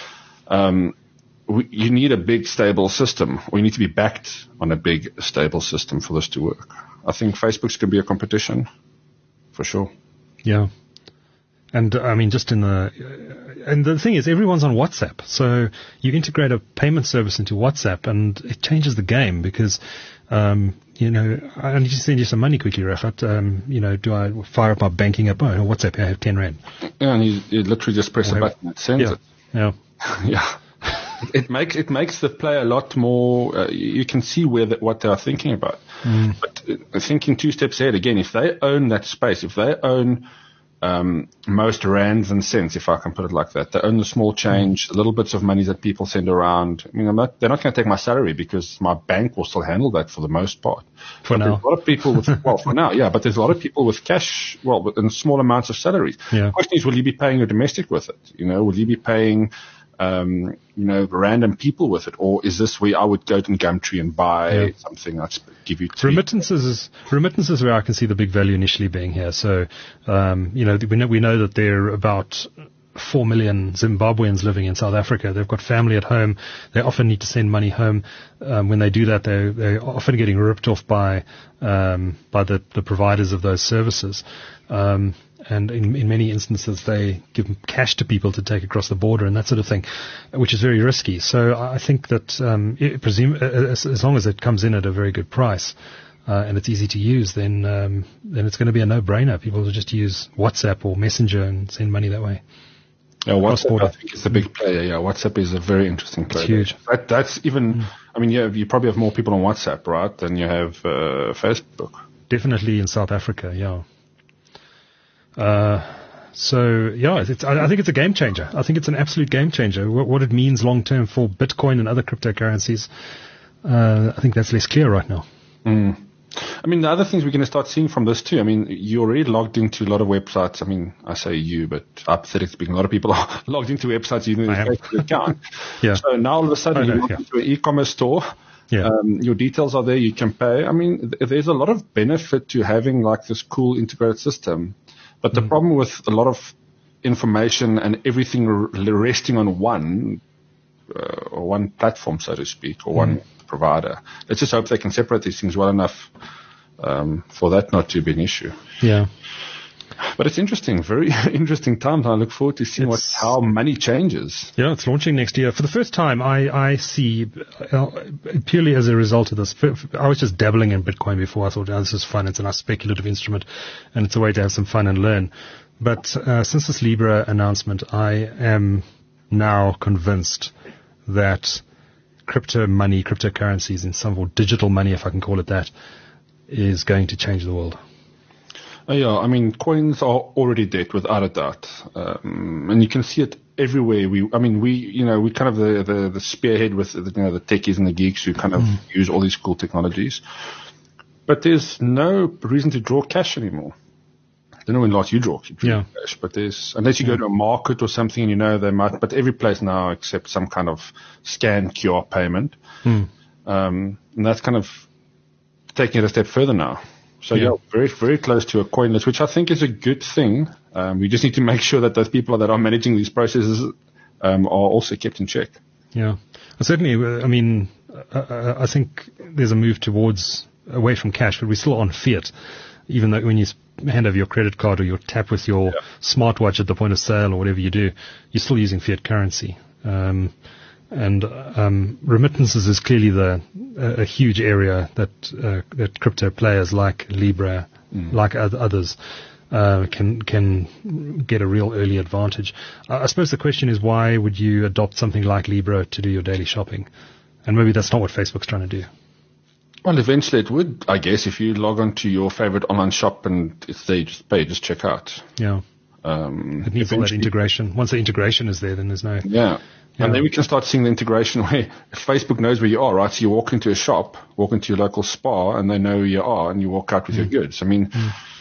[SPEAKER 2] You need a big, stable system, or you need to be backed on a big, stable system for this to work. I think Facebook's going to be a competition, for sure.
[SPEAKER 1] Yeah. And I mean, and the thing is, everyone's on WhatsApp. So you integrate a payment service into WhatsApp, and it changes the game because, I need to send you some money quickly, Rafat. Do I fire up my banking app? Oh, WhatsApp, I have 10 Rand.
[SPEAKER 2] Yeah, and you literally just press a button and it sends it.
[SPEAKER 1] Yeah.
[SPEAKER 2] Yeah. It makes the player a lot more. You can see what they are thinking about. But thinking 2 steps ahead again, if they own that space, if they own most rands and cents, if I can put it like that, they own the small change, the little bits of money that people send around. I mean, they're not going to take my salary because my bank will still handle that for the most part.
[SPEAKER 1] For now,
[SPEAKER 2] there's a lot of people with for now, yeah. But there's a lot of people with cash, in small amounts of salaries.
[SPEAKER 1] Yeah.
[SPEAKER 2] The question is, will you be paying your domestic with it? Will you be paying random people with it, or is this where I would go to Gumtree and buy something that's give you
[SPEAKER 1] remittances where I can see the big value initially being here. So, we know that there are about 4 million Zimbabweans living in South Africa. They've got family at home. They often need to send money home. When they do that, they're often getting ripped off by the providers of those services. And in many instances, they give cash to people to take across the border and that sort of thing, which is very risky. So I think that as long as it comes in at a very good price and it's easy to use, then it's going to be a no-brainer. People will just use WhatsApp or Messenger and send money that way.
[SPEAKER 2] Yeah, WhatsApp, I think, is the big player. Yeah, WhatsApp is a very interesting player.
[SPEAKER 1] It's huge.
[SPEAKER 2] That's even, you probably have more people on WhatsApp, right, than you have Facebook.
[SPEAKER 1] Definitely in South Africa, yeah. I think it's a game changer. I think it's an absolute game changer. What it means long term for Bitcoin and other cryptocurrencies, I think that's less clear right now.
[SPEAKER 2] The other things we're going to start seeing from this too. You're already logged into a lot of websites. I say you, but hypothetically speaking, a lot of people are logged into websites using their Facebook account.
[SPEAKER 1] Yeah.
[SPEAKER 2] So now all of a sudden you log into an e-commerce store.
[SPEAKER 1] Yeah.
[SPEAKER 2] Your details are there. You can pay. There's a lot of benefit to having like this cool integrated system. But the problem with a lot of information and everything resting on one platform, so to speak, or one provider, let's just hope they can separate these things well enough for that not to be an issue.
[SPEAKER 1] Yeah.
[SPEAKER 2] But it's interesting, very interesting times. I look forward to seeing how money changes.
[SPEAKER 1] Yeah, it's launching next year. For the first time, I see, purely as a result of this, I was just dabbling in Bitcoin before. I thought, this is fun. It's a nice speculative instrument, and it's a way to have some fun and learn. But since this Libra announcement, I am now convinced that crypto money, cryptocurrencies, in some form, digital money, if I can call it that, is going to change the world.
[SPEAKER 2] Coins are already dead without a doubt, and you can see it everywhere. We kind of the spearhead with the techies and the geeks who kind of use all these cool technologies. But there's no reason to draw cash anymore. I don't know when last you drew cash, but unless you go to a market or something, they might. But every place now accepts some kind of scan QR payment, and that's kind of taking it a step further now. So very, very close to a coinless, which I think is a good thing. We just need to make sure that those people that are managing these processes are also kept in check.
[SPEAKER 1] Yeah, certainly. I think there's a move away from cash, but we're still on fiat. Even though when you hand over your credit card or you tap with your smartwatch at the point of sale or whatever you do, you're still using fiat currency. And remittances is clearly a huge area that crypto players like Libra, like others, can get a real early advantage. I suppose the question is, why would you adopt something like Libra to do your daily shopping? And maybe that's not what Facebook's trying to do.
[SPEAKER 2] Well, eventually it would, I guess, if you log on to your favorite online shop and it's there, just pay, just check out.
[SPEAKER 1] Yeah. It needs all that integration. Once the integration is there, then there's no...
[SPEAKER 2] Yeah. And then we can start seeing the integration where Facebook knows where you are, right? So you walk into a shop, walk into your local spa, and they know who you are, and you walk out with your goods. I mean,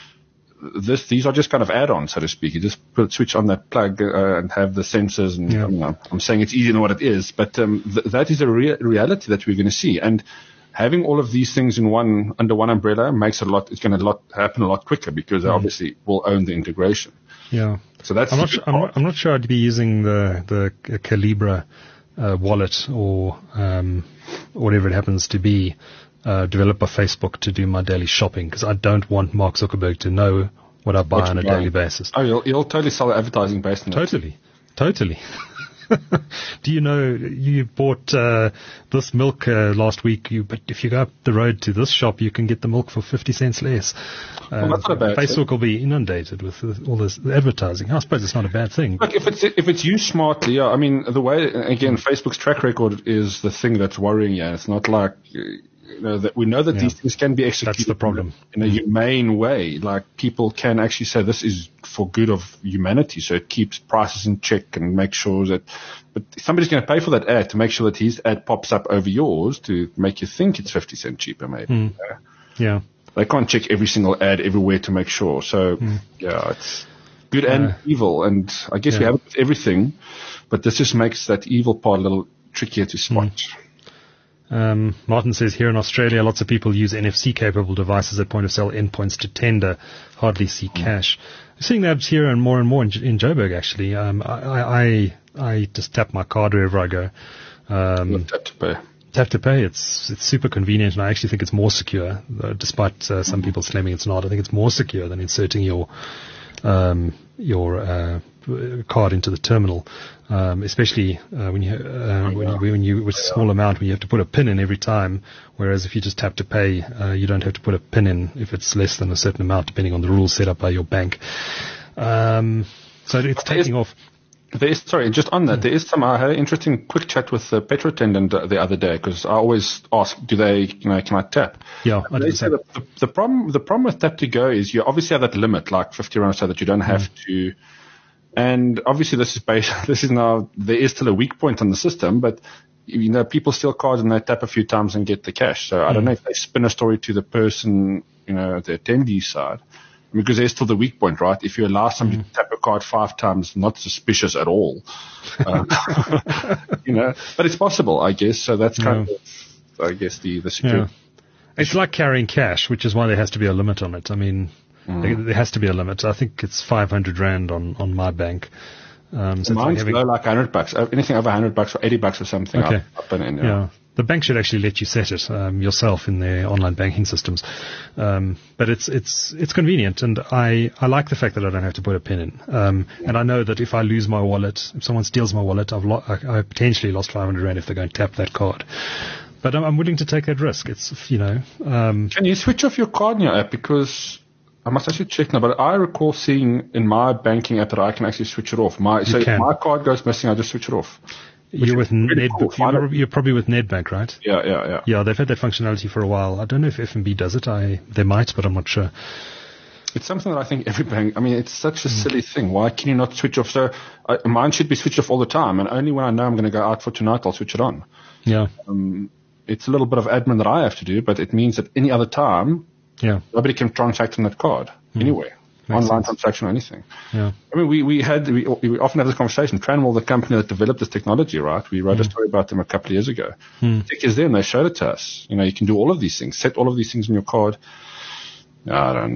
[SPEAKER 2] these are just kind of add-ons, so to speak. You just switch on that plug and have the sensors. And I'm saying it's easier than what it is, but that is a reality that we're going to see. And having all of these things under one umbrella makes it's going to happen a lot quicker, because they obviously will own the integration.
[SPEAKER 1] Yeah.
[SPEAKER 2] So that's
[SPEAKER 1] I'm not sure I'd be using the Calibra wallet or whatever it happens to be developed by Facebook to do my daily shopping, because I don't want Mark Zuckerberg to know what I buy on a daily basis.
[SPEAKER 2] Oh, you'll totally sell advertising based on
[SPEAKER 1] that. Totally. Do you know you bought this milk last week? But if you go up the road to this shop, you can get the milk for 50 cents less.
[SPEAKER 2] Well, that's not a bad
[SPEAKER 1] Facebook will be inundated with all this advertising. I suppose it's not a bad thing.
[SPEAKER 2] Look, if it's used smartly, I mean, the way, again, Facebook's track record is the thing that's worrying you. It's not like, that we know that these things can be executed.
[SPEAKER 1] That's the problem.
[SPEAKER 2] In a humane way. Like, people can actually say this is for good of humanity, so it keeps prices in check and makes sure that, but somebody's going to pay for that ad to make sure that his ad pops up over yours to make you think it's 50 cents cheaper, maybe.
[SPEAKER 1] Yeah.
[SPEAKER 2] They can't check every single ad everywhere to make sure. So, it's good and evil. And I guess we have it with everything, but this just makes that evil part a little trickier to spot.
[SPEAKER 1] Martin says, here in Australia, lots of people use NFC-capable devices at point-of-sale endpoints to tender, hardly see cash. We're seeing that here and more in Joburg, actually. I just tap my card wherever I go.
[SPEAKER 2] Tap to pay.
[SPEAKER 1] Tap to pay. It's super convenient, and I actually think it's more secure, despite some people claiming it's not. I think it's more secure than inserting your card into the terminal, especially when you with a small amount, when you have to put a PIN in every time. Whereas if you just tap to pay, you don't have to put a PIN in if it's less than a certain amount, depending on the rules set up by your bank. So it's taking off.
[SPEAKER 2] Just on that, there is I had an interesting quick chat with the petrol attendant the other day, because I always ask, can I tap?
[SPEAKER 1] Yeah,
[SPEAKER 2] they say that the problem with tap to go is you obviously have that limit, like 50 rand, so that you don't have to. And obviously there is still a weak point on the system, but people steal cards and they tap a few times and get the cash. So I don't know if they spin a story to the person, the attendee side, because there's still the weak point, right? If you allow somebody to tap a card 5 times, not suspicious at all. But it's possible, I guess. So that's kind of, I guess, the security.
[SPEAKER 1] Yeah. It's like carrying cash, which is why there has to be a limit on it. I mean, there has to be a limit. I think it's 500 rand on my bank.
[SPEAKER 2] So mine's low, like $100. Anything over $100 or $80 or something.
[SPEAKER 1] Okay.
[SPEAKER 2] I'll put in.
[SPEAKER 1] Yeah. The bank should actually let you set it yourself in their online banking systems. But it's convenient, and I like the fact that I don't have to put a PIN in. And I know that if I lose my wallet, if someone steals my wallet, I potentially lost 500 rand if they go and tap that card. But I'm willing to take that risk. It's, Can
[SPEAKER 2] you switch off your card in your app? Because I must actually check now, but I recall seeing in my banking app that I can actually switch it off. If my card goes missing, I just switch it off.
[SPEAKER 1] You're with you're probably with Nedbank, right?
[SPEAKER 2] Yeah.
[SPEAKER 1] Yeah, they've had that functionality for a while. I don't know if FNB does it. They might, but I'm not sure.
[SPEAKER 2] It's something that I think every bank, it's such a silly thing. Why can you not switch off? So mine should be switched off all the time, and only when I know I'm going to go out for tonight, I'll switch it on.
[SPEAKER 1] Yeah.
[SPEAKER 2] It's a little bit of admin that I have to do, but it means that any other time, nobody can transact on that card anyway. Online transaction or anything.
[SPEAKER 1] Yeah.
[SPEAKER 2] I mean, we often have this conversation. Tranwell, the company that developed this technology, right? We wrote a story about them a couple of years ago. The tech is there, and they showed it to us. You can do all of these things. Set all of these things on your card. I don't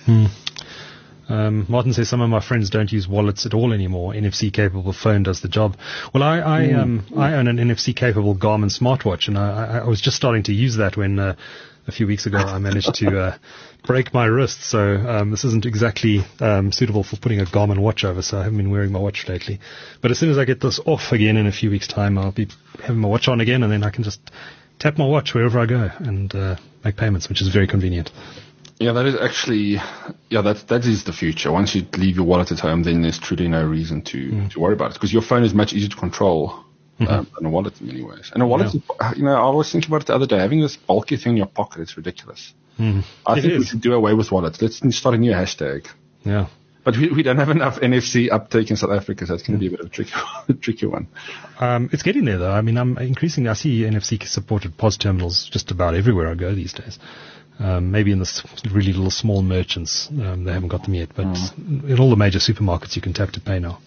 [SPEAKER 2] know.
[SPEAKER 1] Martin says some of my friends don't use wallets at all anymore. NFC-capable phone does the job. Well, I own an NFC-capable Garmin smartwatch, and I was just starting to use that when a few weeks ago I managed to break my wrist. So this isn't exactly suitable for putting a Garmin watch over, so I haven't been wearing my watch lately. But as soon as I get this off again in a few weeks' time, I'll be having my watch on again, and then I can just tap my watch wherever I go and make payments, which is very convenient.
[SPEAKER 2] Yeah, that is actually, that is the future. Once you leave your wallet at home, then there's truly no reason to worry about it, because your phone is much easier to control than a wallet in many ways. And a wallet, I was thinking about it the other day, having this bulky thing in your pocket, it's ridiculous. I think we should do away with wallets. Let's start a new hashtag.
[SPEAKER 1] Yeah.
[SPEAKER 2] But we don't have enough NFC uptake in South Africa, so it's going to be a bit of a tricky one.
[SPEAKER 1] It's getting there, though. I mean, I see NFC-supported POS terminals just about everywhere I go these days. Maybe in the really little small merchants, they haven't got them yet. But in all the major supermarkets, you can tap to pay now.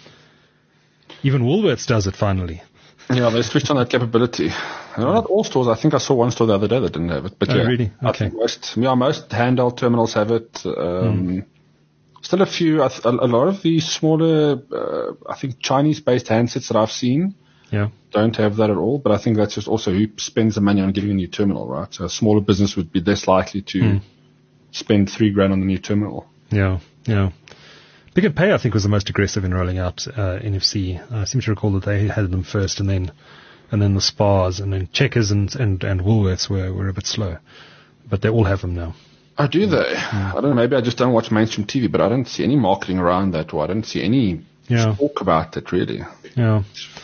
[SPEAKER 1] Even Woolworths does it finally.
[SPEAKER 2] Yeah, they switched on that capability. Not all stores. I think I saw one store the other day that didn't have it. But
[SPEAKER 1] really? Okay.
[SPEAKER 2] I think most handheld terminals have it. Still a few. A lot of the smaller, I think Chinese-based handsets that I've seen don't have that at all. But I think that's just also who spends the money on getting a new terminal, right? So a smaller business would be less likely to spend $3,000 on the new terminal.
[SPEAKER 1] Yeah. Pick n Pay, I think, was the most aggressive in rolling out NFC. I seem to recall that they had them first, and then the Spars, and then Checkers and Woolworths were a bit slow, but they all have them now.
[SPEAKER 2] Oh, do they? I don't know. Maybe I just don't watch mainstream TV, but I don't see any marketing around that, or I don't see any talk about it, really.
[SPEAKER 1] Yeah.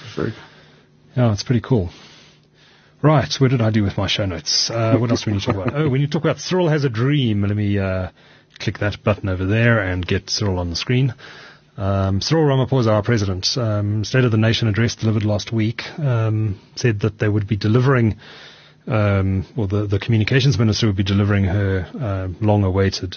[SPEAKER 1] It's pretty cool. Right, where did I do with my show notes? What else do we need to talk about? Oh, we need to talk about Cyril Has a Dream. Let me click that button over there and get Cyril on the screen. Cyril Ramaphosa, our president, State of the Nation address delivered last week, said that they would be delivering the communications minister would be delivering her long-awaited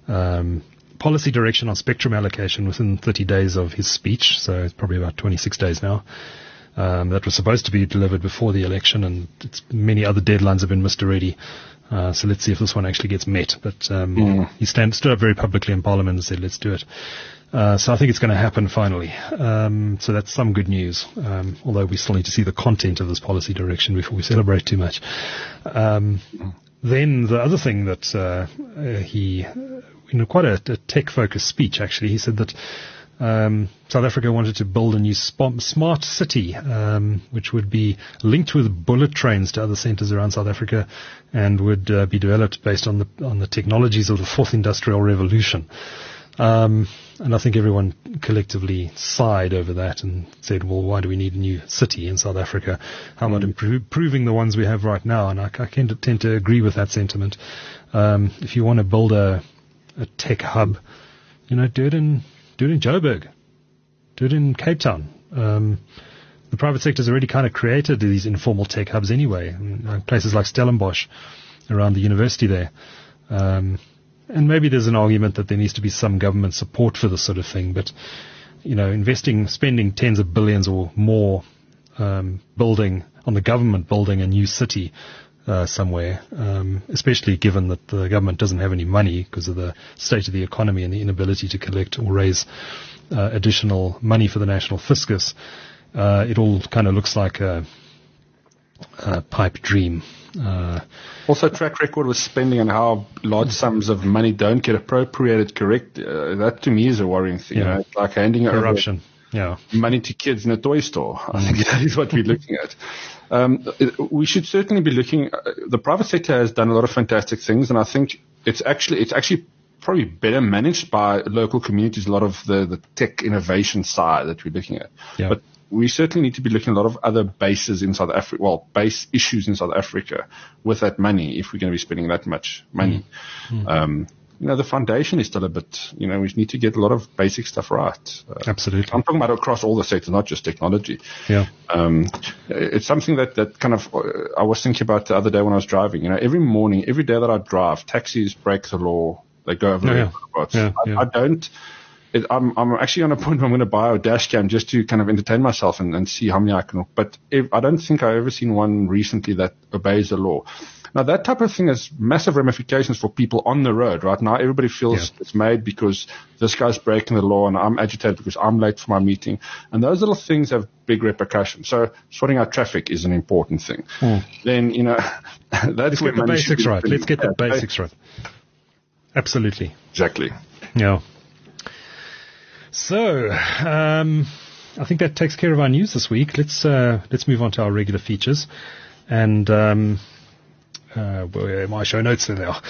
[SPEAKER 1] policy direction on spectrum allocation within 30 days of his speech, so it's probably about 26 days now. That was supposed to be delivered before the election, and many other deadlines have been missed already. So let's see if this one actually gets met. But he stood up very publicly in Parliament and said, let's do it. So I think it's going to happen finally. So that's some good news, although we still need to see the content of this policy direction before we celebrate too much. Then the other thing that he, in quite a tech-focused speech, actually, he said that South Africa wanted to build a new smart city, which would be linked with bullet trains to other centres around South Africa, and would be developed based on the technologies of the fourth industrial revolution. And I think everyone collectively sighed over that and said, well, why do we need a new city in South Africa? How about improving the ones we have right now? And I tend to agree with that sentiment. If you want to build a tech hub, do it in Joburg. Do it in Cape Town. The private sector's already kind of created these informal tech hubs anyway. Places like Stellenbosch around the university there. And maybe there's an argument that there needs to be some government support for this sort of thing, but, spending tens of billions or more, building a new city, somewhere, especially given that the government doesn't have any money because of the state of the economy and the inability to collect or raise, additional money for the national fiscus. It all kind of looks like a pipe dream.
[SPEAKER 2] Also, track record with spending and how large sums of money don't get appropriated correct. That to me is a worrying thing. It's like handing
[SPEAKER 1] corruption.
[SPEAKER 2] Money to kids in a toy store. I think that is what we're looking at. We should certainly be looking. The private sector has done a lot of fantastic things, and I think it's actually probably better managed by local communities. A lot of the tech innovation side that we're looking at, but we certainly need to be looking at a lot of other bases in South Africa, base issues in South Africa with that money, if we're going to be spending that much money. The foundation is still a bit, we need to get a lot of basic stuff right.
[SPEAKER 1] Absolutely.
[SPEAKER 2] I'm talking about across all the sectors, not just technology.
[SPEAKER 1] Yeah.
[SPEAKER 2] It's something that kind of, I was thinking about the other day when I was driving. Every morning, every day that I drive, taxis break the law. They go over the roads. I don't. I'm actually on a point where I'm going to buy a dash cam just to kind of entertain myself and see how many I can. But I don't think I've ever seen one recently that obeys the law. Now, that type of thing has massive ramifications for people on the road, right? Now, everybody feels it's made because this guy's breaking the law and I'm agitated because I'm late for my meeting. And those little things have big repercussions. So sorting out traffic is an important thing. Then, that's where
[SPEAKER 1] the basics right. Let's get the basics right. Absolutely.
[SPEAKER 2] Exactly.
[SPEAKER 1] Yeah. So, I think that takes care of our news this week. Let's move on to our regular features. And my show notes, there they are.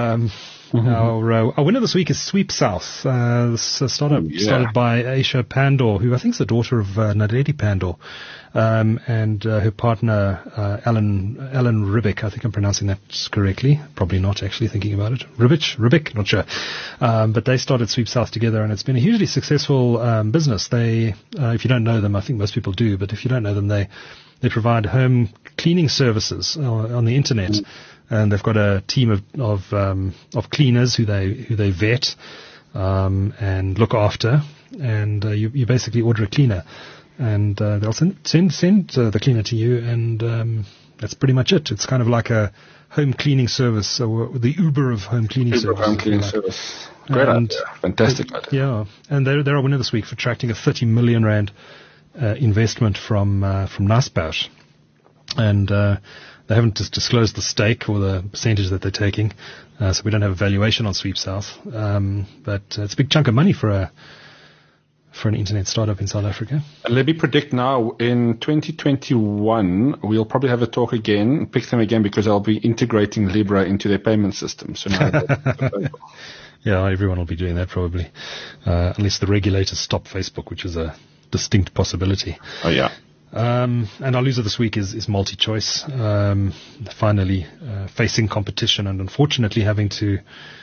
[SPEAKER 1] Our winner this week is Sweep South. This startup started by Aisha Pandor, who I think is the daughter of Nadedi Pandor, and her partner Alan Ribic. I think I'm pronouncing that correctly. Probably not, actually, thinking about it. Ribic, not sure. But they started Sweep South together, and it's been a hugely successful business. They, if you don't know them, I think most people do, but if you don't know them, they provide home cleaning services on the internet. And they've got a team of cleaners who they vet and look after, and you basically order a cleaner, and they'll send the cleaner to you, and that's pretty much it. It's kind of like a home cleaning service, or the Uber of home cleaning service.
[SPEAKER 2] Great idea. Fantastic idea.
[SPEAKER 1] Yeah, and they're a winner this week for attracting a 30 million rand investment from Naspers, and they haven't disclosed the stake or the percentage that they're taking, so we don't have a valuation on Sweep South. But it's a big chunk of money for an internet startup in South Africa.
[SPEAKER 2] And let me predict now, in 2021, we'll probably have a talk again, pick them again, because I'll be integrating Libra into their payment system. So now
[SPEAKER 1] yeah, everyone will be doing that probably, unless the regulators stop Facebook, which is a distinct possibility.
[SPEAKER 2] Oh, yeah.
[SPEAKER 1] And our loser this week is MultiChoice, finally facing competition and unfortunately having to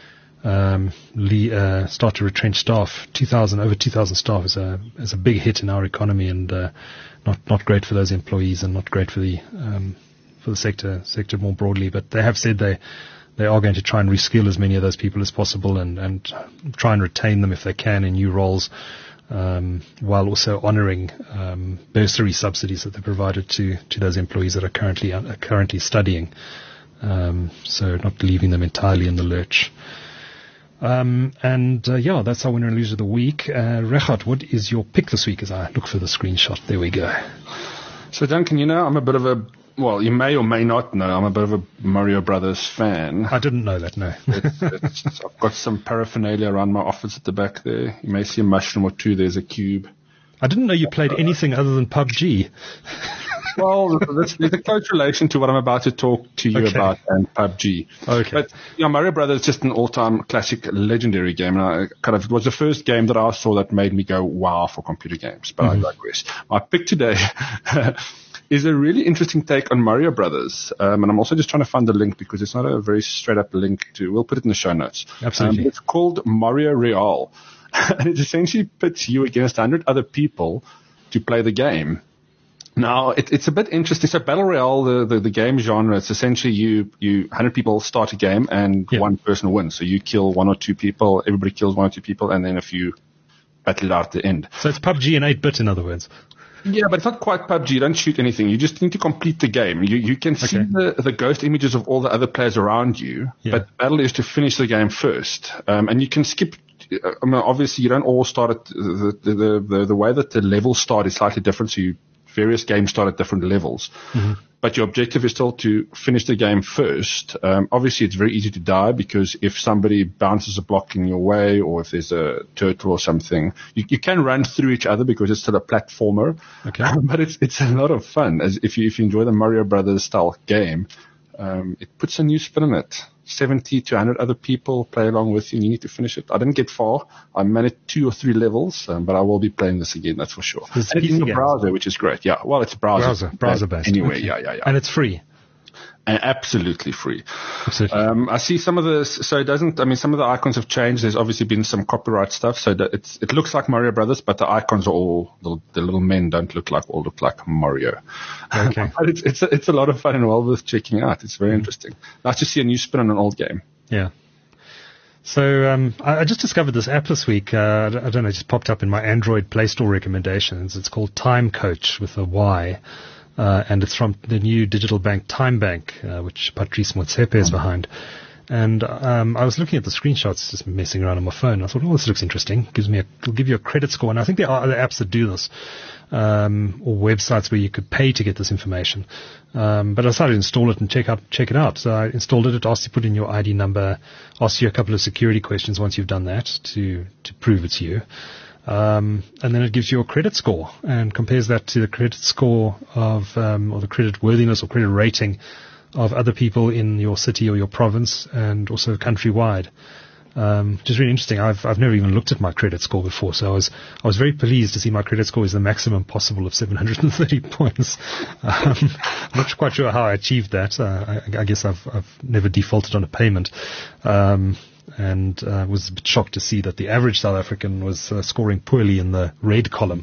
[SPEAKER 1] start to retrench staff. Over 2,000 staff is a big hit in our economy, and not great for those employees, and not great for the sector more broadly. But they have said they are going to try and reskill as many of those people as possible, and try and retain them if they can in new roles. While also honouring bursary subsidies that they provided to those employees that are currently studying, so not leaving them entirely in the lurch. That's our winner and loser of the week. Regardt, what is your pick this week as I look for the screenshot? There we go.
[SPEAKER 2] So Duncan, I'm a bit of a, well, you may or may not know, I'm a bit of a Mario Brothers fan.
[SPEAKER 1] I didn't know that, no.
[SPEAKER 2] I've got some paraphernalia around my office at the back there. You may see a mushroom or two. There's a cube.
[SPEAKER 1] I didn't know you played anything other than PUBG.
[SPEAKER 2] Well, there's a close relation to what I'm about to talk to you about and PUBG.
[SPEAKER 1] Okay.
[SPEAKER 2] But Mario Brothers is just an all-time classic, legendary game. And it was the first game that I saw that made me go wow for computer games. But I digress. My pick today is a really interesting take on Mario Brothers. And I'm also just trying to find the link because it's not a very straight up link we'll put it in the show notes.
[SPEAKER 1] Absolutely.
[SPEAKER 2] It's called Mario Real. And it essentially pits you against 100 other people to play the game. Now, it's a bit interesting. So Battle Royale, the game genre, it's essentially you 100 people start a game and one person wins. So you kill one or two people, everybody kills one or two people, and then a few battle it out at the end.
[SPEAKER 1] So it's PUBG in 8-bit, in other words.
[SPEAKER 2] Yeah, but it's not quite PUBG. You don't shoot anything. You just need to complete the game. You can see the ghost images of all the other players around you, but the battle is to finish the game first. And you can skip. I mean, obviously, you don't all start at the way that the levels start is slightly different. So various games start at different levels. But your objective is still to finish the game first. Obviously, it's very easy to die because if somebody bounces a block in your way or if there's a turtle or something, you can run through each other because it's still a platformer.
[SPEAKER 1] Okay.
[SPEAKER 2] But it's a lot of fun. As if you enjoy the Mario Brothers style game, it puts a new spin on it. 70 to 100 other people play along with you and you need to finish it. I didn't get far. I managed 2 or 3 levels, but I will be playing this again, that's for sure.
[SPEAKER 1] It's
[SPEAKER 2] in the browser, which is great. Yeah, well, it's browser
[SPEAKER 1] based.
[SPEAKER 2] Anyway, yeah.
[SPEAKER 1] And it's free.
[SPEAKER 2] And absolutely free.
[SPEAKER 1] Absolutely.
[SPEAKER 2] I see some of some of the icons have changed. There's obviously been some copyright stuff, so that it looks like Mario Brothers, but the icons are all, the little men don't look like Mario.
[SPEAKER 1] Okay.
[SPEAKER 2] But it's a lot of fun and well worth checking out. It's very interesting. Nice to see a new spin on an old game.
[SPEAKER 1] Yeah. So I just discovered this app this week. I don't know, it just popped up in my Android Play Store recommendations. It's called Time Coach with a Y. And it's from the new digital bank Time Bank, which Patrice Motsepe is behind. And I was looking at the screenshots, just messing around on my phone. I thought, this looks interesting. It'll give you a credit score. And I think there are other apps that do this, or websites where you could pay to get this information. But I decided to install it and check it out. So I installed it. It asks you to put in your ID number, asks you a couple of security questions once you've done that to prove it's you. And then it gives you a credit score and compares that to the credit score of, or the credit worthiness or credit rating of other people in your city or your province and also countrywide. Just really interesting. I've never even looked at my credit score before, so I was very pleased to see my credit score is the maximum possible of 730 points. I'm not quite sure how I achieved that. I guess I've never defaulted on a payment. And was a bit shocked to see that the average South African was scoring poorly in the red column.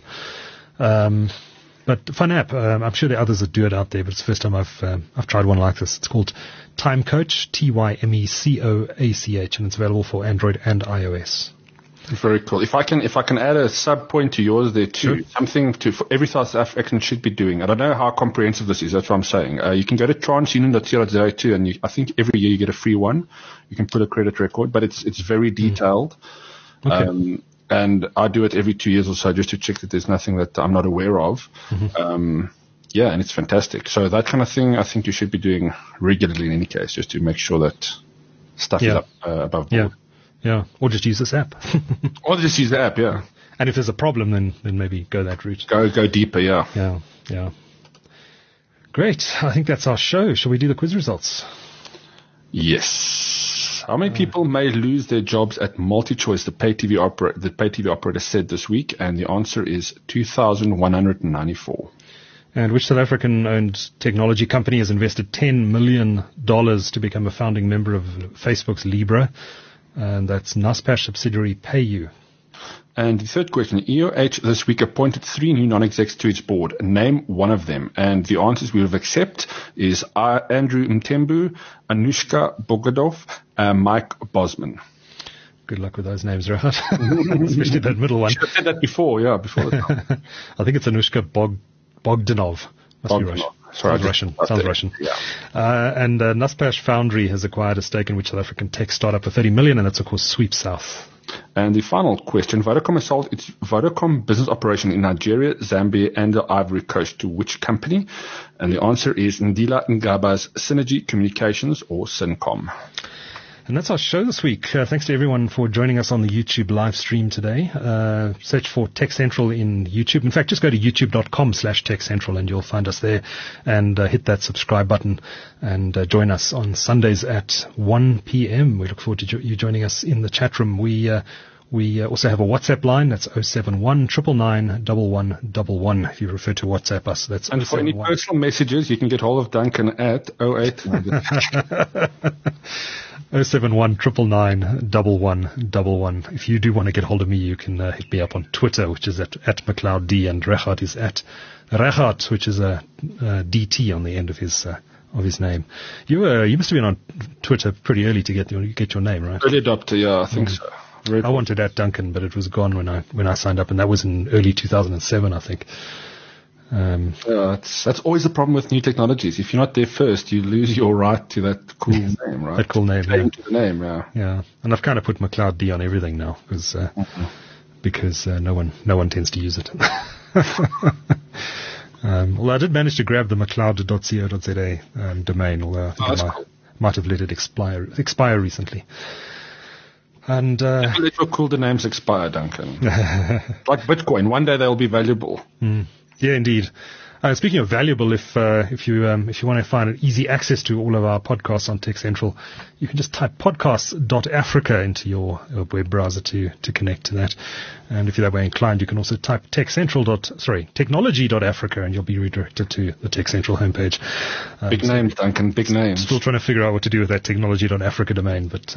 [SPEAKER 1] But fun app. I'm sure there are others that do it out there, but it's the first time I've tried one like this. It's called Time Coach, TYMECOACH, and it's available for Android and iOS.
[SPEAKER 2] Very cool. If I can add a sub point to yours there too, sure. Something for every South African should be doing. I don't know how comprehensive this is. That's what I'm saying. You can go to transunion.co.za too, and I think every year you get a free one. You can put a credit record, but it's very detailed. Okay. And I do it every 2 years or so just to check that there's nothing that I'm not aware of. Mm-hmm. And it's fantastic. So that kind of thing, I think you should be doing regularly in any case, just to make sure that stuff is up above board.
[SPEAKER 1] Yeah, or just use this app.
[SPEAKER 2] Or just use the app, yeah.
[SPEAKER 1] And if there's a problem, then maybe go that route.
[SPEAKER 2] Go deeper, yeah.
[SPEAKER 1] Yeah. Great. I think that's our show. Shall we do the quiz results?
[SPEAKER 2] Yes. How many people may lose their jobs at MultiChoice, the pay TV operator said this week? And the answer is 2,194.
[SPEAKER 1] And which South African-owned technology company has invested $10 million to become a founding member of Facebook's Libra? And that's Naspers subsidiary PayU.
[SPEAKER 2] And the third question, EOH this week appointed 3 new non-execs to its board. Name one of them. And the answers we will accept is Andrew Mtembu, Anushka Bogodov, Mike Bosman.
[SPEAKER 1] Good luck with those names, Rehat. Especially that middle one.
[SPEAKER 2] You should have said that before the time.
[SPEAKER 1] I think it's Anushka Bogdanov. Must be Russian.
[SPEAKER 2] Sorry,
[SPEAKER 1] Sounds Russian.
[SPEAKER 2] Yeah.
[SPEAKER 1] And Naspers Foundry has acquired a stake in which South African tech startup for $30 million, and that's, of course, Sweep South.
[SPEAKER 2] And the final question, Vodacom has sold its Vodacom business operation in Nigeria, Zambia, and the Ivory Coast to which company? And the answer is Ndila Ngaba's Synergy Communications, or Syncom.
[SPEAKER 1] And that's our show this week. Thanks to everyone for joining us on the YouTube live stream today. Search for Tech Central in YouTube. In fact, just go to youtube.com/TechCentral and you'll find us there, and hit that subscribe button and join us on Sundays at 1 p.m. We look forward to you joining us in the chat room. We also have a WhatsApp line. That's 071 999 1111. If you refer to WhatsApp us, that's
[SPEAKER 2] And for any personal messages, you can get hold of Duncan at 08.
[SPEAKER 1] 071 999 1111. If you do want to get hold of me, you can hit me up on Twitter, which is at McLeod, and Rehat is at Rehat, which is a DT on the end of his name. You must have been on Twitter pretty early to get your name, right?
[SPEAKER 2] Early adopter, yeah, I think so.
[SPEAKER 1] I wanted at Duncan, but it was gone when I signed up, and that was in early 2007, I think.
[SPEAKER 2] That's always the problem with new technologies. If you're not there first, you lose your right to that cool name, right?
[SPEAKER 1] That cool name,
[SPEAKER 2] yeah. To the name, yeah.
[SPEAKER 1] Yeah, and I've kind of put McLeod D on everything now because no one tends to use it. Although I did manage to grab the McLeod.co.za domain, although I think might have let it expire recently. And
[SPEAKER 2] never let your cool names expire, Duncan. Like Bitcoin, one day they'll be valuable.
[SPEAKER 1] Yeah, indeed. Speaking of valuable, if you want to find easy access to all of our podcasts on Tech Central, you can just type podcasts.africa into your web browser to connect to that. And if you're that way inclined, you can also type technology.africa, and you'll be redirected to the Tech Central homepage.
[SPEAKER 2] Big names, Duncan. Big names.
[SPEAKER 1] Still trying to figure out what to do with that technology.africa domain, but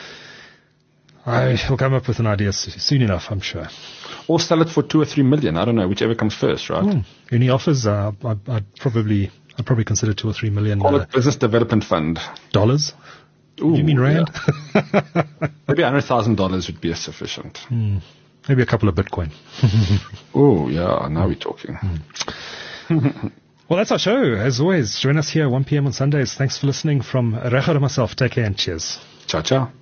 [SPEAKER 1] I will come up with an idea soon enough, I'm sure.
[SPEAKER 2] Or sell it for 2 or 3 million. I don't know, whichever comes first, right?
[SPEAKER 1] Any offers? I'd probably consider 2 or 3 million.
[SPEAKER 2] Call it business development fund.
[SPEAKER 1] Dollars? Ooh, you mean rand?
[SPEAKER 2] Yeah. Maybe $100,000 would be sufficient.
[SPEAKER 1] Maybe a couple of Bitcoin.
[SPEAKER 2] Oh, yeah. Now we're talking.
[SPEAKER 1] Well, that's our show. As always, join us here 1 p.m. on Sundays. Thanks for listening. From Recha and myself, take care and cheers.
[SPEAKER 2] Ciao, ciao.